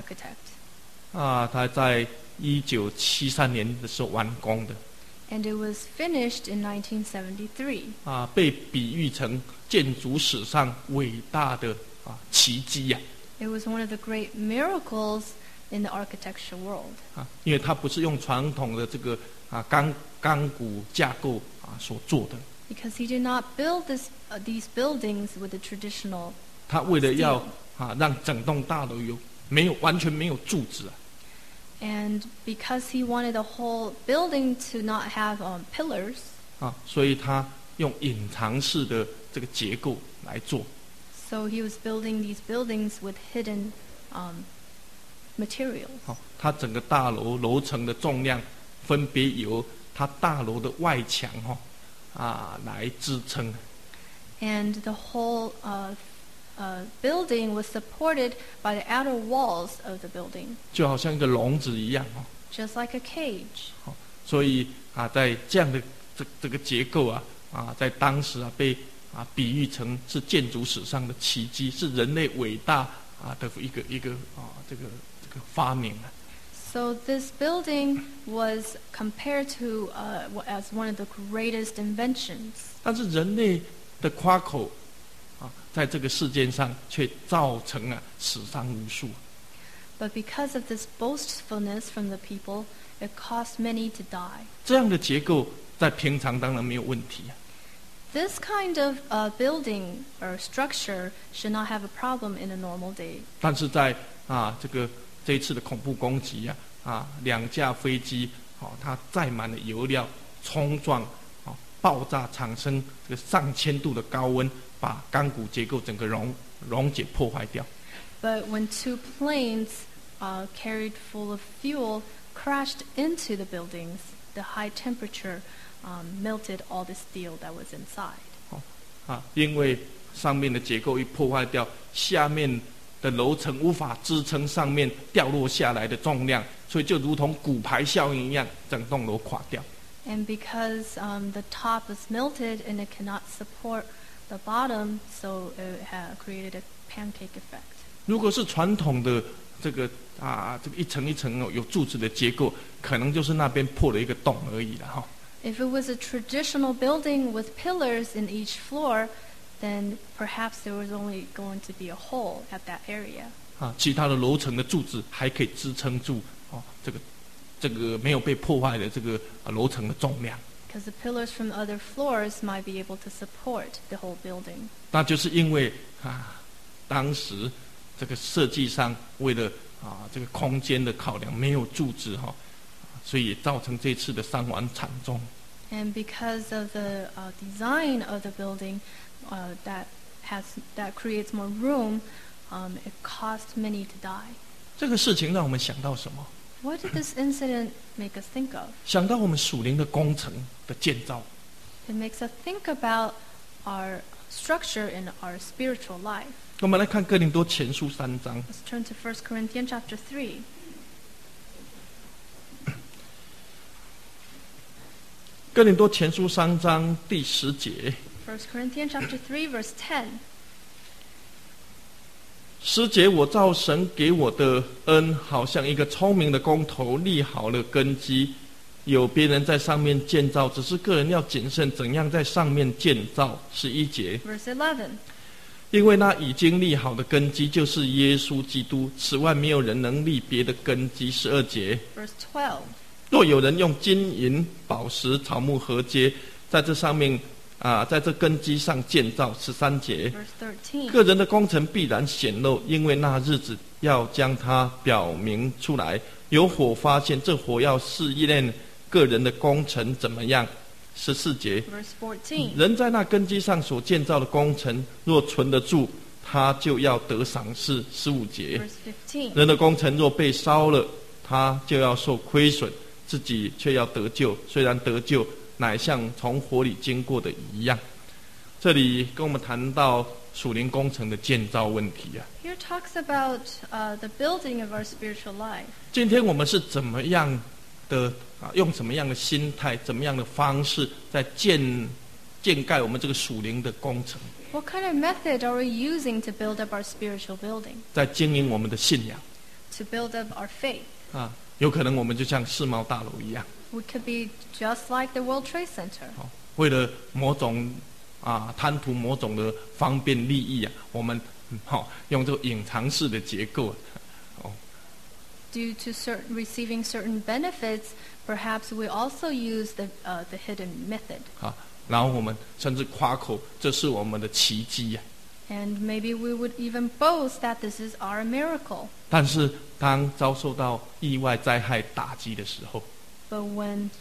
S1: 他在1973年的时候完工的。
S2: And it was finished in 1973.
S1: 被比喻成建筑史上伟大的奇迹呀。
S2: It was one of the great miracles in the architecture world.
S1: 因为它不是用传统的这个钢骨架构所做的。
S2: Because he did not build these buildings with the traditional.
S1: 他为了要让整栋大楼完全没有柱子
S2: And because he wanted the whole building to not have pillars.
S1: 所以他用隐藏式的这个结构来做。
S2: So he was building these buildings with hidden materials.
S1: 他整个大楼层的重量分别由他大楼的外墙来支撑。
S2: And the whole building was supported by the outer walls of the building.
S1: 就好像一个笼子一样
S2: Just like a cage.
S1: 所以在这样的这个结构在当时被比喻成是建筑史上的奇迹，是人类伟大的一个这个发明。
S2: So this building was compared to as one of the greatest inventions.
S1: 但是人类的夸口在这个事件上却造成死伤无数。
S2: But because of this boastfulness from the people, it caused many to die.
S1: 这样的结构在平常当然没有问题。
S2: This kind of building or structure should not have a problem in a normal day.
S1: 但是在这一次的恐怖攻击两架飞机它载满了油料，冲撞爆炸，产生这个上千度的高温，把钢骨结构整个溶解破坏掉。
S2: But when two planes carried full of fuel crashed into the buildings, the high temperature melted all the steel that was inside.
S1: 因为上面的结构一破坏掉，下面的楼层无法支撑上面掉落下来的重量，所以就如同骨牌效应一样，整栋楼垮掉。
S2: And because the top was melted and it cannot support the bottom, so it created a pancake effect.
S1: 如果是传统的这个一层一层有柱子的结构，可能就是那边破了一个洞而已了
S2: If it was a traditional building with pillars in each floor, then perhaps there was only going to be a hole at that area.
S1: 其他的楼层的柱子还可以支撑住这个没有被破坏的这个楼层的重量。
S2: Because the pillars from other floors might be able to support the whole building.
S1: 那就是因为当时这个设计上为了这个空间的考量没有柱子所以造成这次的伤亡惨重。
S2: And because of the design of the building that creates more room, it caused many to die.
S1: 这个事情让我们想到什么？
S2: What did this incident make us think of?
S1: 想到我们属灵的工程的建造。
S2: It makes us think about our structure in our spiritual life.
S1: 我们来看哥林多前书3章。
S2: Let's turn to 1 Corinthians chapter 3.
S1: 哥林多前书3章第10节。
S2: 1 Corinthians chapter 3 verse 10.
S1: 10节，我照神给我的恩，好像一个聪明的工头立好了根基，有别人在上面建造，只是个人要谨慎怎样在上面建造。11节，
S2: Verse 11.
S1: 因为那已经立好的根基就是耶稣基督，此外没有人能立别的根基。12节，
S2: Verse 12.
S1: 若有人用金银宝石草木禾秸在这上面在这根基上建造。13节，
S2: Verse 13.
S1: 个人的工程必然显露，因为那日子要将它表明出来，有火发现，这火要试验个人的工程怎么样。14节，
S2: Verse 14.
S1: 人在那根基上所建造的工程若存得住，他就要得赏赐。15节，
S2: Verse 15.
S1: 人的工程若被烧了，他就要受亏损，自己却要得救，虽然得救乃像从火里经过的一样。 这里跟我们谈到属灵工程的建造问题啊。
S2: Here talks about the building of our spiritual life.
S1: 今天我们是怎么样的用什么样的心态、怎么样的方式，在建盖我们这个属灵的工程，
S2: What kind of method are we using to build up our spiritual building,
S1: 在经营我们的信仰
S2: to build up our faith?
S1: 啊？有可能我们就像世贸大楼一样，
S2: We could be just like the World Trade Center.
S1: 为了某种贪图某种的方便利益啊，我们用这个隐藏式的结构。
S2: Due to receiving certain benefits, perhaps we also use the hidden method.
S1: 然后我们甚至夸口这是我们的奇迹啊。
S2: And maybe we would even boast that this is our miracle.
S1: 但是当遭受到意外灾害打击的时候，
S2: But when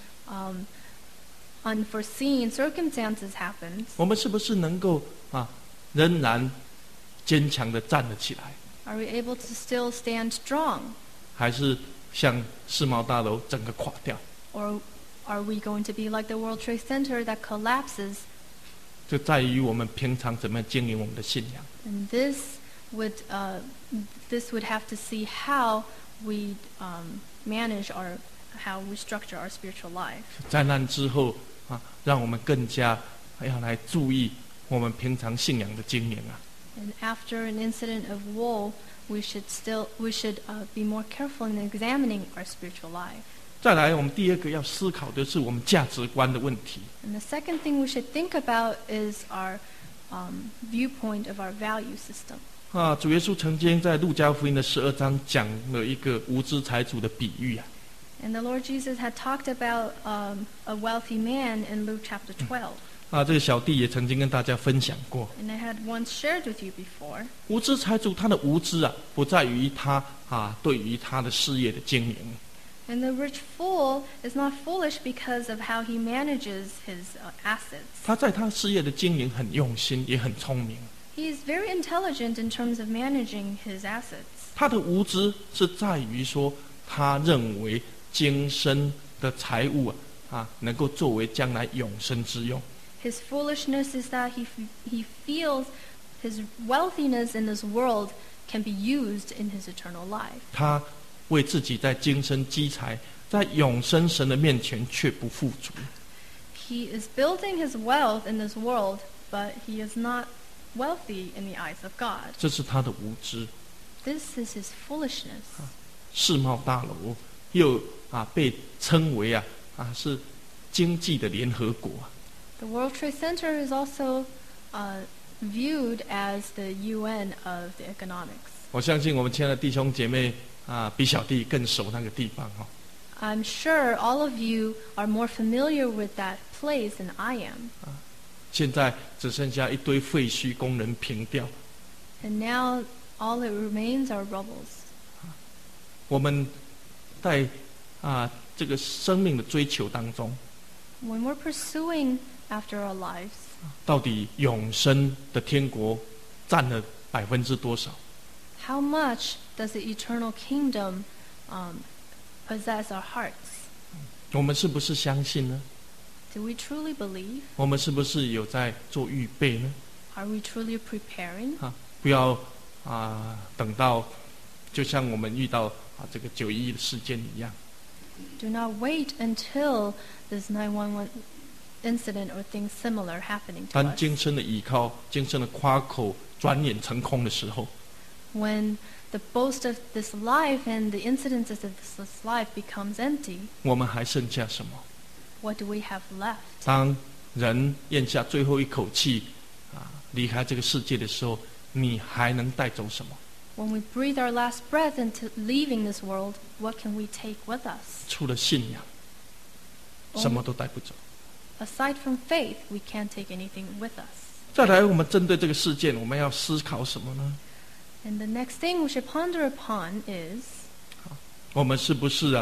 S2: unforeseen circumstances happen,
S1: 我们是不是能够仍然坚强的站了起来？
S2: are we able to still stand strong?
S1: 还是像世贸大楼整个垮掉？
S2: Or are we going to be like the World Trade Center that collapses?
S1: 就在于我们平常怎么经营我们的信仰。
S2: And this would have to see how we manage how we structure our spiritual life.
S1: 灾难之后让我们更加要来注意我们平常信仰的经营啊。
S2: And after an incident of woe, we should be more careful in examining our spiritual life.
S1: 再来，我们第二个要思考的是我们价值观的问题。
S2: And the second thing we should think about is our viewpoint of our value system.
S1: 主耶稣曾经在路加福音的12章讲了一个无知财主的比喻啊。
S2: And the Lord Jesus had talked about a wealthy man in Luke chapter 12.
S1: 这个小弟也曾经跟大家分享过。
S2: And I had once shared with you before.
S1: 无知财主他的无知不在于他对于他的事业的经营。
S2: And the rich fool is not foolish because of how he manages his assets.
S1: 他在他事业的经营很用心，也很聪明。
S2: He is very intelligent in terms of managing his assets.
S1: 他的无知是在于说，他认为今生的财物能够作为将来永生之用。
S2: His foolishness is that he feels his wealthiness in this world can be used in his eternal life.
S1: 他为自己在今生积财，在永生神的面前却不富足。
S2: He is building his wealth in this world, but he is not wealthy in the eyes of God.
S1: 这是他的无知。
S2: This is his foolishness.
S1: 世贸大楼又被称为是经济的联合国。
S2: The World Trade Center is also viewed as the UN of the economics.
S1: 我相信我们亲爱的弟兄姐妹比小弟更熟那个地方
S2: I'm sure all of you are more familiar with that place than I am.
S1: 现在只剩下一堆废墟供人凭吊。
S2: And now all that remains are rubbles.
S1: 我们在这个生命的追求当中，
S2: When we're pursuing after our lives,
S1: 到底永生的天国占了多少？
S2: how much does the eternal kingdom possess our hearts?
S1: 我们是不是相信呢？
S2: Do we truly believe?
S1: 我们是不是有在做预备呢？
S2: Are we truly preparing?
S1: 不要等到就像我们遇到这个911的事件一样。
S2: Do not wait until this 911 incident or things similar happening to
S1: 当
S2: us.
S1: 今生的倚靠、今生的夸口转眼成空的时候，
S2: When the boast of this life and the incidences of this life becomes empty,
S1: 我们还剩下什么？
S2: what do we have left?
S1: 当人咽下最后一口气离开这个世界的时候，你还能带走什么？
S2: When we breathe our last breath into leaving this world, what can we take with us?
S1: 除了信仰，什么都带不走。
S2: Aside from faith, we can't take anything with us.
S1: 再来，我们针对这个事件，我们要思考什么呢？
S2: And the next thing we should ponder upon is,
S1: 我们是不是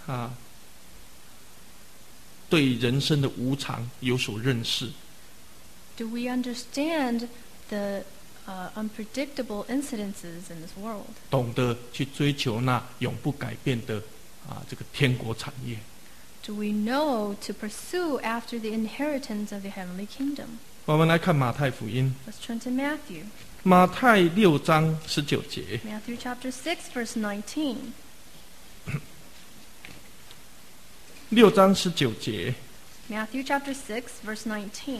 S1: 对人生的无常有所认识？
S2: do we understand the unpredictable incidences in this world?
S1: 懂得去追求那永不改变的这个天国产业？
S2: Do we know to pursue after the inheritance of the heavenly kingdom?
S1: 我们来看马太福音，
S2: Let's turn to Matthew.
S1: 马太6章19节。
S2: Matthew chapter 6, verse 19.
S1: 6章19节，
S2: Matthew chapter 6, verse 19.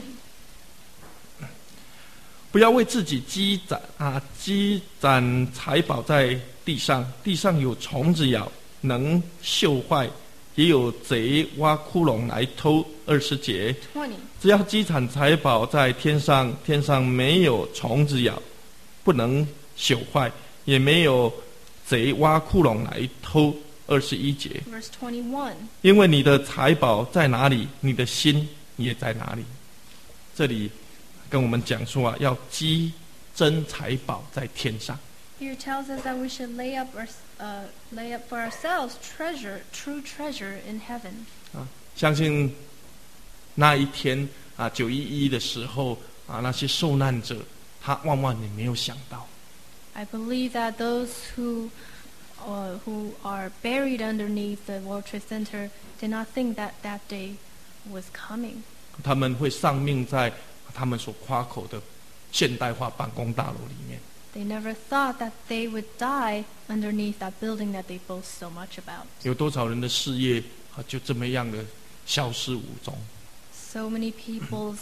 S1: 不要为自己积攒财宝在地上，地上有虫子咬，能锈坏；也有贼挖窟窿来偷。20节，
S2: 20.
S1: 只要积攒财宝在天上，天上没有虫子咬，不能朽坏，也没有贼挖窟窿来偷。21节，
S2: Verse 21.
S1: 因为你的财宝在哪里，你的心也在哪里。这里跟我们讲说啊，要积真财宝在天上。
S2: Here tells us that we should lay up for ourselves true treasure in heaven.
S1: 相信那一天啊，911的时候啊，那些受难者，他万万也没有想到，
S2: I believe that those who are buried underneath the World Trade Center did not think that that day was coming.
S1: 他们会丧命在他们所夸口的现代化办公大楼里面。
S2: They never thought that they would die underneath that building that they boast so much about.
S1: 有多少人的事业啊，就这么样的消失无踪？
S2: So many people's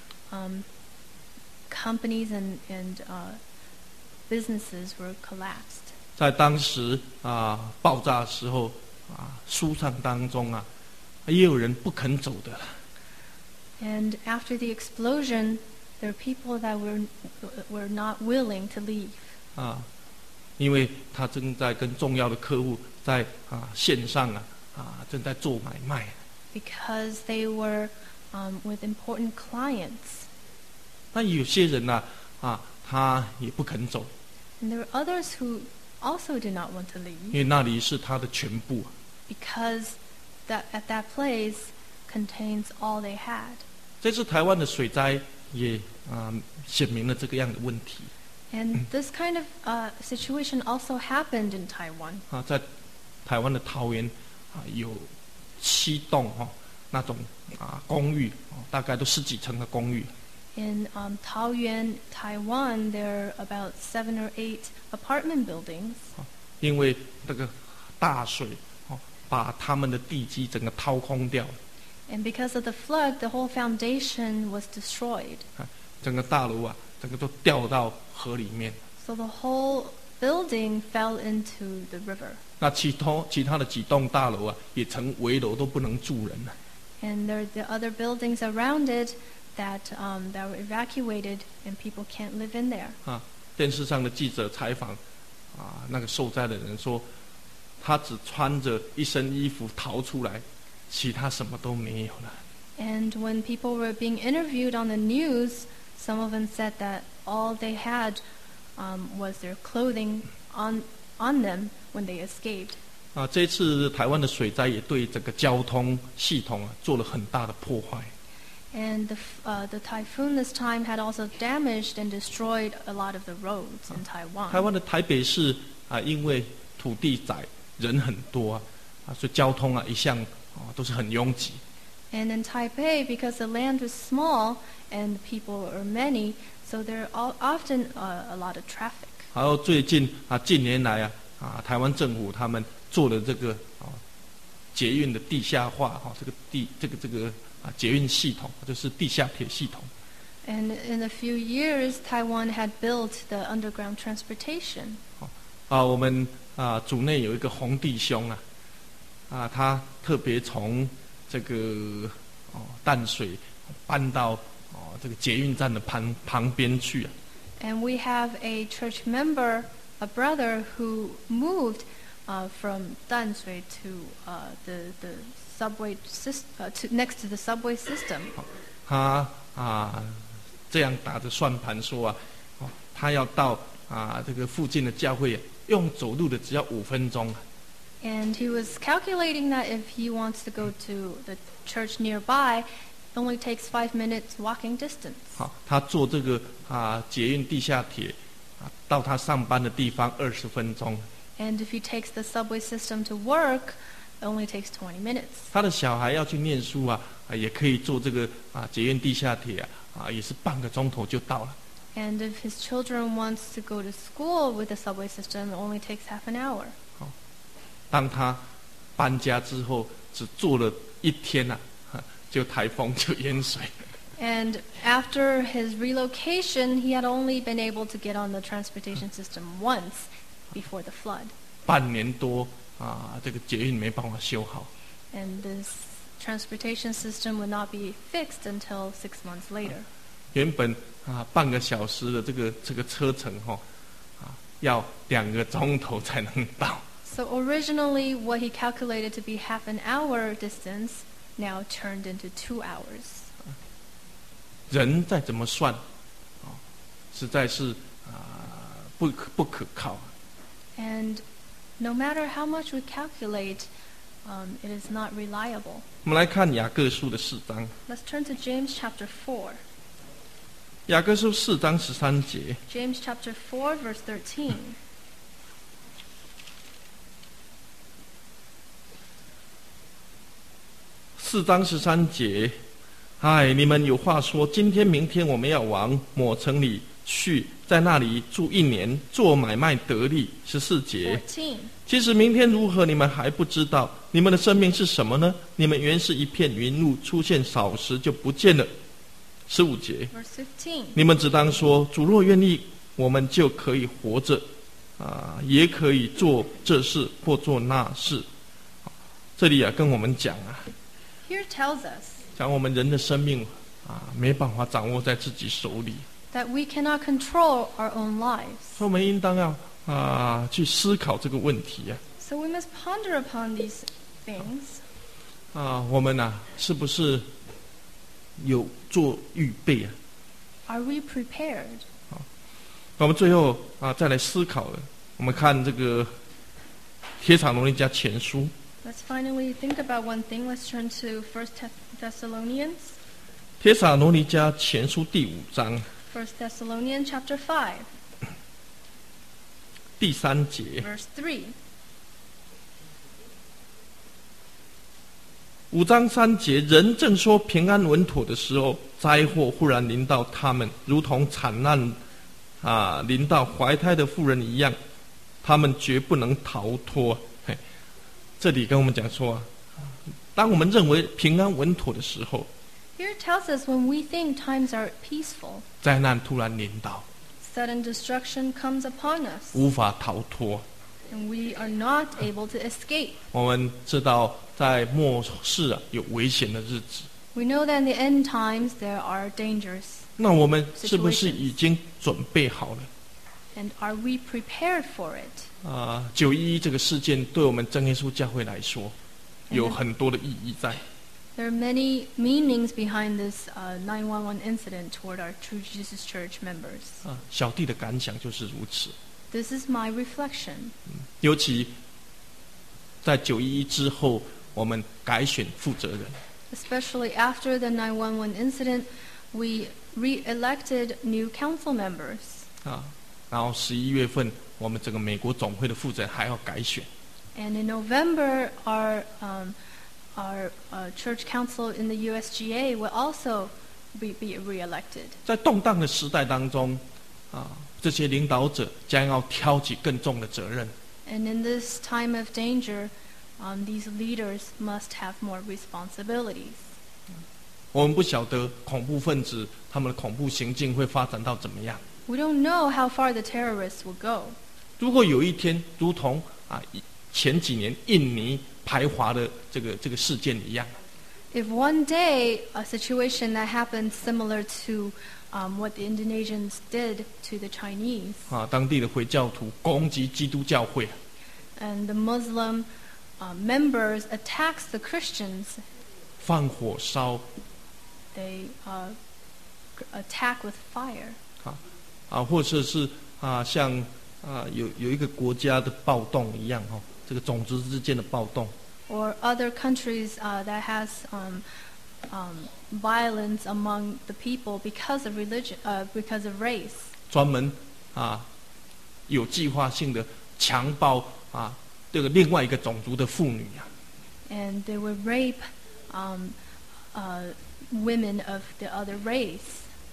S2: companies and businesses were collapsed.
S1: 在当时啊，爆炸的时候啊，书上当中啊，也有人不肯走的。
S2: And after the explosion, there are people that were not willing to leave.
S1: 啊，因为他正在跟重要的客户在线上正在做买卖。
S2: Because they were with important clients.
S1: 那有些人呢他也不肯走，
S2: And there were others who also did not want to
S1: 因
S2: leave
S1: 为那里是他的全部。
S2: because at that place contains all they had.
S1: 这次台湾的水灾也显明了这个样的问题。
S2: And this kind of situation also happened in Taiwan.
S1: 在台湾的桃园有7栋那种公寓大概都10几层的公寓。
S2: In Taoyuan, Taiwan, there are about 7 or 8 apartment buildings.
S1: 因为这个大水把他们的地基整个掏空掉，
S2: And because of the flood, the whole foundation was destroyed.
S1: 整个大楼整个都掉到河里面。
S2: So the whole building fell into the river.
S1: 那其他的几栋大楼也成危楼，都不能住人了。
S2: And there are the other buildings around it that were evacuated, and people can't live in there.
S1: 电视上的记者采访那个受灾的人说，他只穿着一身衣服逃出来，其他什么都没有了。
S2: And when people were being interviewed on the news, some of them said that all they had was their clothing on them when they escaped.
S1: 这次台湾的水灾也对整个交通系统做了很大的破坏。
S2: And the typhoon this time had also damaged and destroyed a lot of the roads in
S1: 台
S2: Taiwan.
S1: 湾的台北市因为土地窄，人很多所以交通一向都是很拥挤。
S2: And in Taipei, because the land was small and the people are many, so there are often a lot of traffic.
S1: 然后最近近年来台湾政府他们做了这个捷运的地下化这个捷运系统，就是地下铁系统。
S2: And in a few years, Taiwan had built the underground transportation.
S1: 我们组内有一个洪弟兄他特别从这个淡水搬到这个捷运站的旁边去。
S2: And we have a church member, a brother, who moved from Danshui to the subway next to the subway system.
S1: 他这样打着算盘说他要到这个附近的教会用走路的只要5分钟。
S2: And he was calculating that if he wants to go to the church nearby, it only takes 5 minutes walking distance.
S1: 他坐这个捷运地下铁到他上班的地方20分钟。
S2: And if he takes the subway system to work, it only takes 20 minutes.
S1: 他的小孩要去念书也可以坐这个捷运地下铁也是半个钟头就到了。
S2: And if his children wants to go to school with the subway system, it only takes half an hour.
S1: 当他搬家之后，只坐了1天就台风就淹水。
S2: And after his relocation, he had only been able to get on the transportation system once before the flood.
S1: 半年多这个捷运没办法修好。
S2: And this transportation system would not be fixed until 6 months later.
S1: 原本半个小时的这个车程要2个钟头才能到。
S2: So originally, what he calculated to be half an hour distance now turned into 2 hours.
S1: 人再怎么算，实在是不可靠。
S2: And no matter how much we calculate, it is not reliable.
S1: 我们来看雅各书的4章，
S2: Let's turn to James chapter 4.
S1: 雅各书4章13节。
S2: James chapter 4, verse 13.
S1: 4章13节，你们有话说，今天明天我们要往某城里去，在那里住1年，做买卖得利。14节，
S2: 14.
S1: 其实明天如何，你们还不知道。你们的生命是什么呢？你们原是一片云雾，出现少时就不见了。15节，
S2: Verse 15.
S1: 你们只当说，主若愿意，我们就可以活着，也可以做这事或做那事。这里跟我们讲
S2: Here tells us
S1: 讲我们人的生命没办法掌握在自己手里，
S2: that we cannot control our own lives.
S1: 所以我们应当要去思考这个问题
S2: So we must ponder upon these things.
S1: 我们是不是有做预备
S2: Are we prepared?
S1: 我们最后再来思考了。我们看这个帖撒罗尼迦前书，
S2: Let's finally think about one thing. Let's turn to 1 Thessalonians.
S1: 帖撒罗尼迦前书第5章
S2: 1 Thessalonians chapter 5,
S1: 第3节。
S2: verse 3.
S1: 5章3节，人正说平安稳妥的时候，灾祸忽然临到他们，如同惨难临到怀胎的妇人一样，他们绝不能逃脱。这里跟我们讲说当我们认为平安稳妥的时候，
S2: Here it tells us when we think times are peaceful,
S1: 灾难突然临到，
S2: sudden destruction comes upon us,
S1: 无法逃脱。
S2: and we are not able to escape.
S1: 我们知道在末世有危险的日子，
S2: We know that in the end times there are dangers.
S1: 那我们是不是已经准备好了？
S2: And are we prepared for it?
S1: 911这个事件对我们真耶稣教会来说，有很多的意义在。
S2: There are many meanings behind this 911 incident toward our True Jesus Church members.
S1: 小弟的感想就是如此。
S2: This is my reflection.
S1: 尤其在911之后，我们改选负责人，
S2: Especially after the 911 incident, we re-elected new council members.
S1: 然后11月份，我们整个美国总会的负责人还要改选。
S2: And in November, our church council in the USGA will also be re-elected.
S1: 在动荡的时代当中，这些领导者将要挑起更重的责任。
S2: And in this time of danger, these leaders must have more responsibilities.
S1: 我们不晓得恐怖分子他们的恐怖行径会发展到怎么样。
S2: We don't know how far the terrorists will go.
S1: 如果有一天，如同前几年印尼排华的这个事件一样，
S2: If one day a situation that happened similar to what the Indonesians did to the Chinese,
S1: 当地的回教徒攻击基督教会，
S2: and the Muslim members attacks the Christians,
S1: 放火烧，
S2: they attack with fire.
S1: 或者是像有一个国家的暴动一样这个种族之间的暴动。
S2: Or other countries that has violence among the people because of religion, because of race.
S1: 专门有计划性的强暴这个另外一个种族的妇女
S2: And they would rape women of the other race.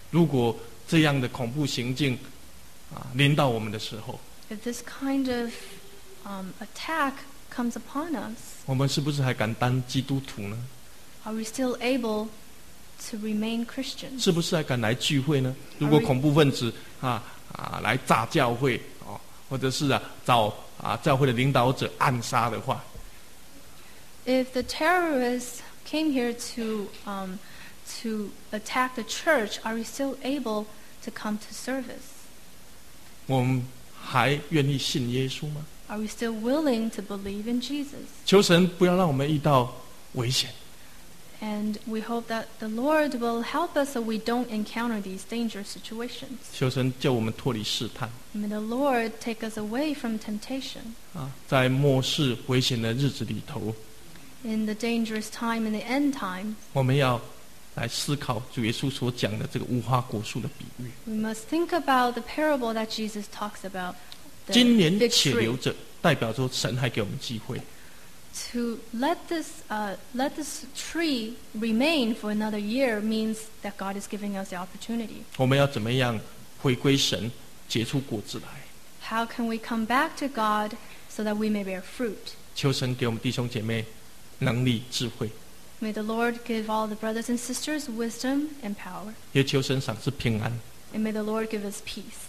S1: 如果这样的恐怖行径临到我们的时候，
S2: if this kind of attack comes upon us,
S1: 我们是不是还敢当基督徒呢？
S2: are we still able to remain Christians?
S1: 是不是还敢来聚会呢？如果恐怖分子来炸教会或者是找教会的领导者暗杀的话，
S2: If the terrorists came here to attack the church, are we still able to come to service?
S1: 我们还愿意信耶稣吗？
S2: Are we still willing to believe in Jesus?
S1: 求神不要让我们遇到危险，
S2: And we hope that the Lord will help us so we don't encounter these dangerous situations.
S1: 求神叫我们脱离试探
S2: May the Lord take us away from temptation.
S1: 在末世危险的日子里头，
S2: In the dangerous time, in the end time,
S1: 我们要来思考主耶稣所讲的这个无花果树的比喻。
S2: we must think about the parable that Jesus talks about. The
S1: 今年
S2: fig
S1: 且留
S2: tree.
S1: 着，代表说神还给我们机会。
S2: To let this tree remain for another year means that God is giving us the opportunity.
S1: 我们要怎么样回归神，结出果子来？
S2: How can we come back to God so that we may bear fruit?
S1: 求神给我们弟兄姐妹能力、智慧，
S2: May the Lord give all the brothers and sisters wisdom and power.
S1: 也求神赏赐平安。
S2: And may the Lord give us peace.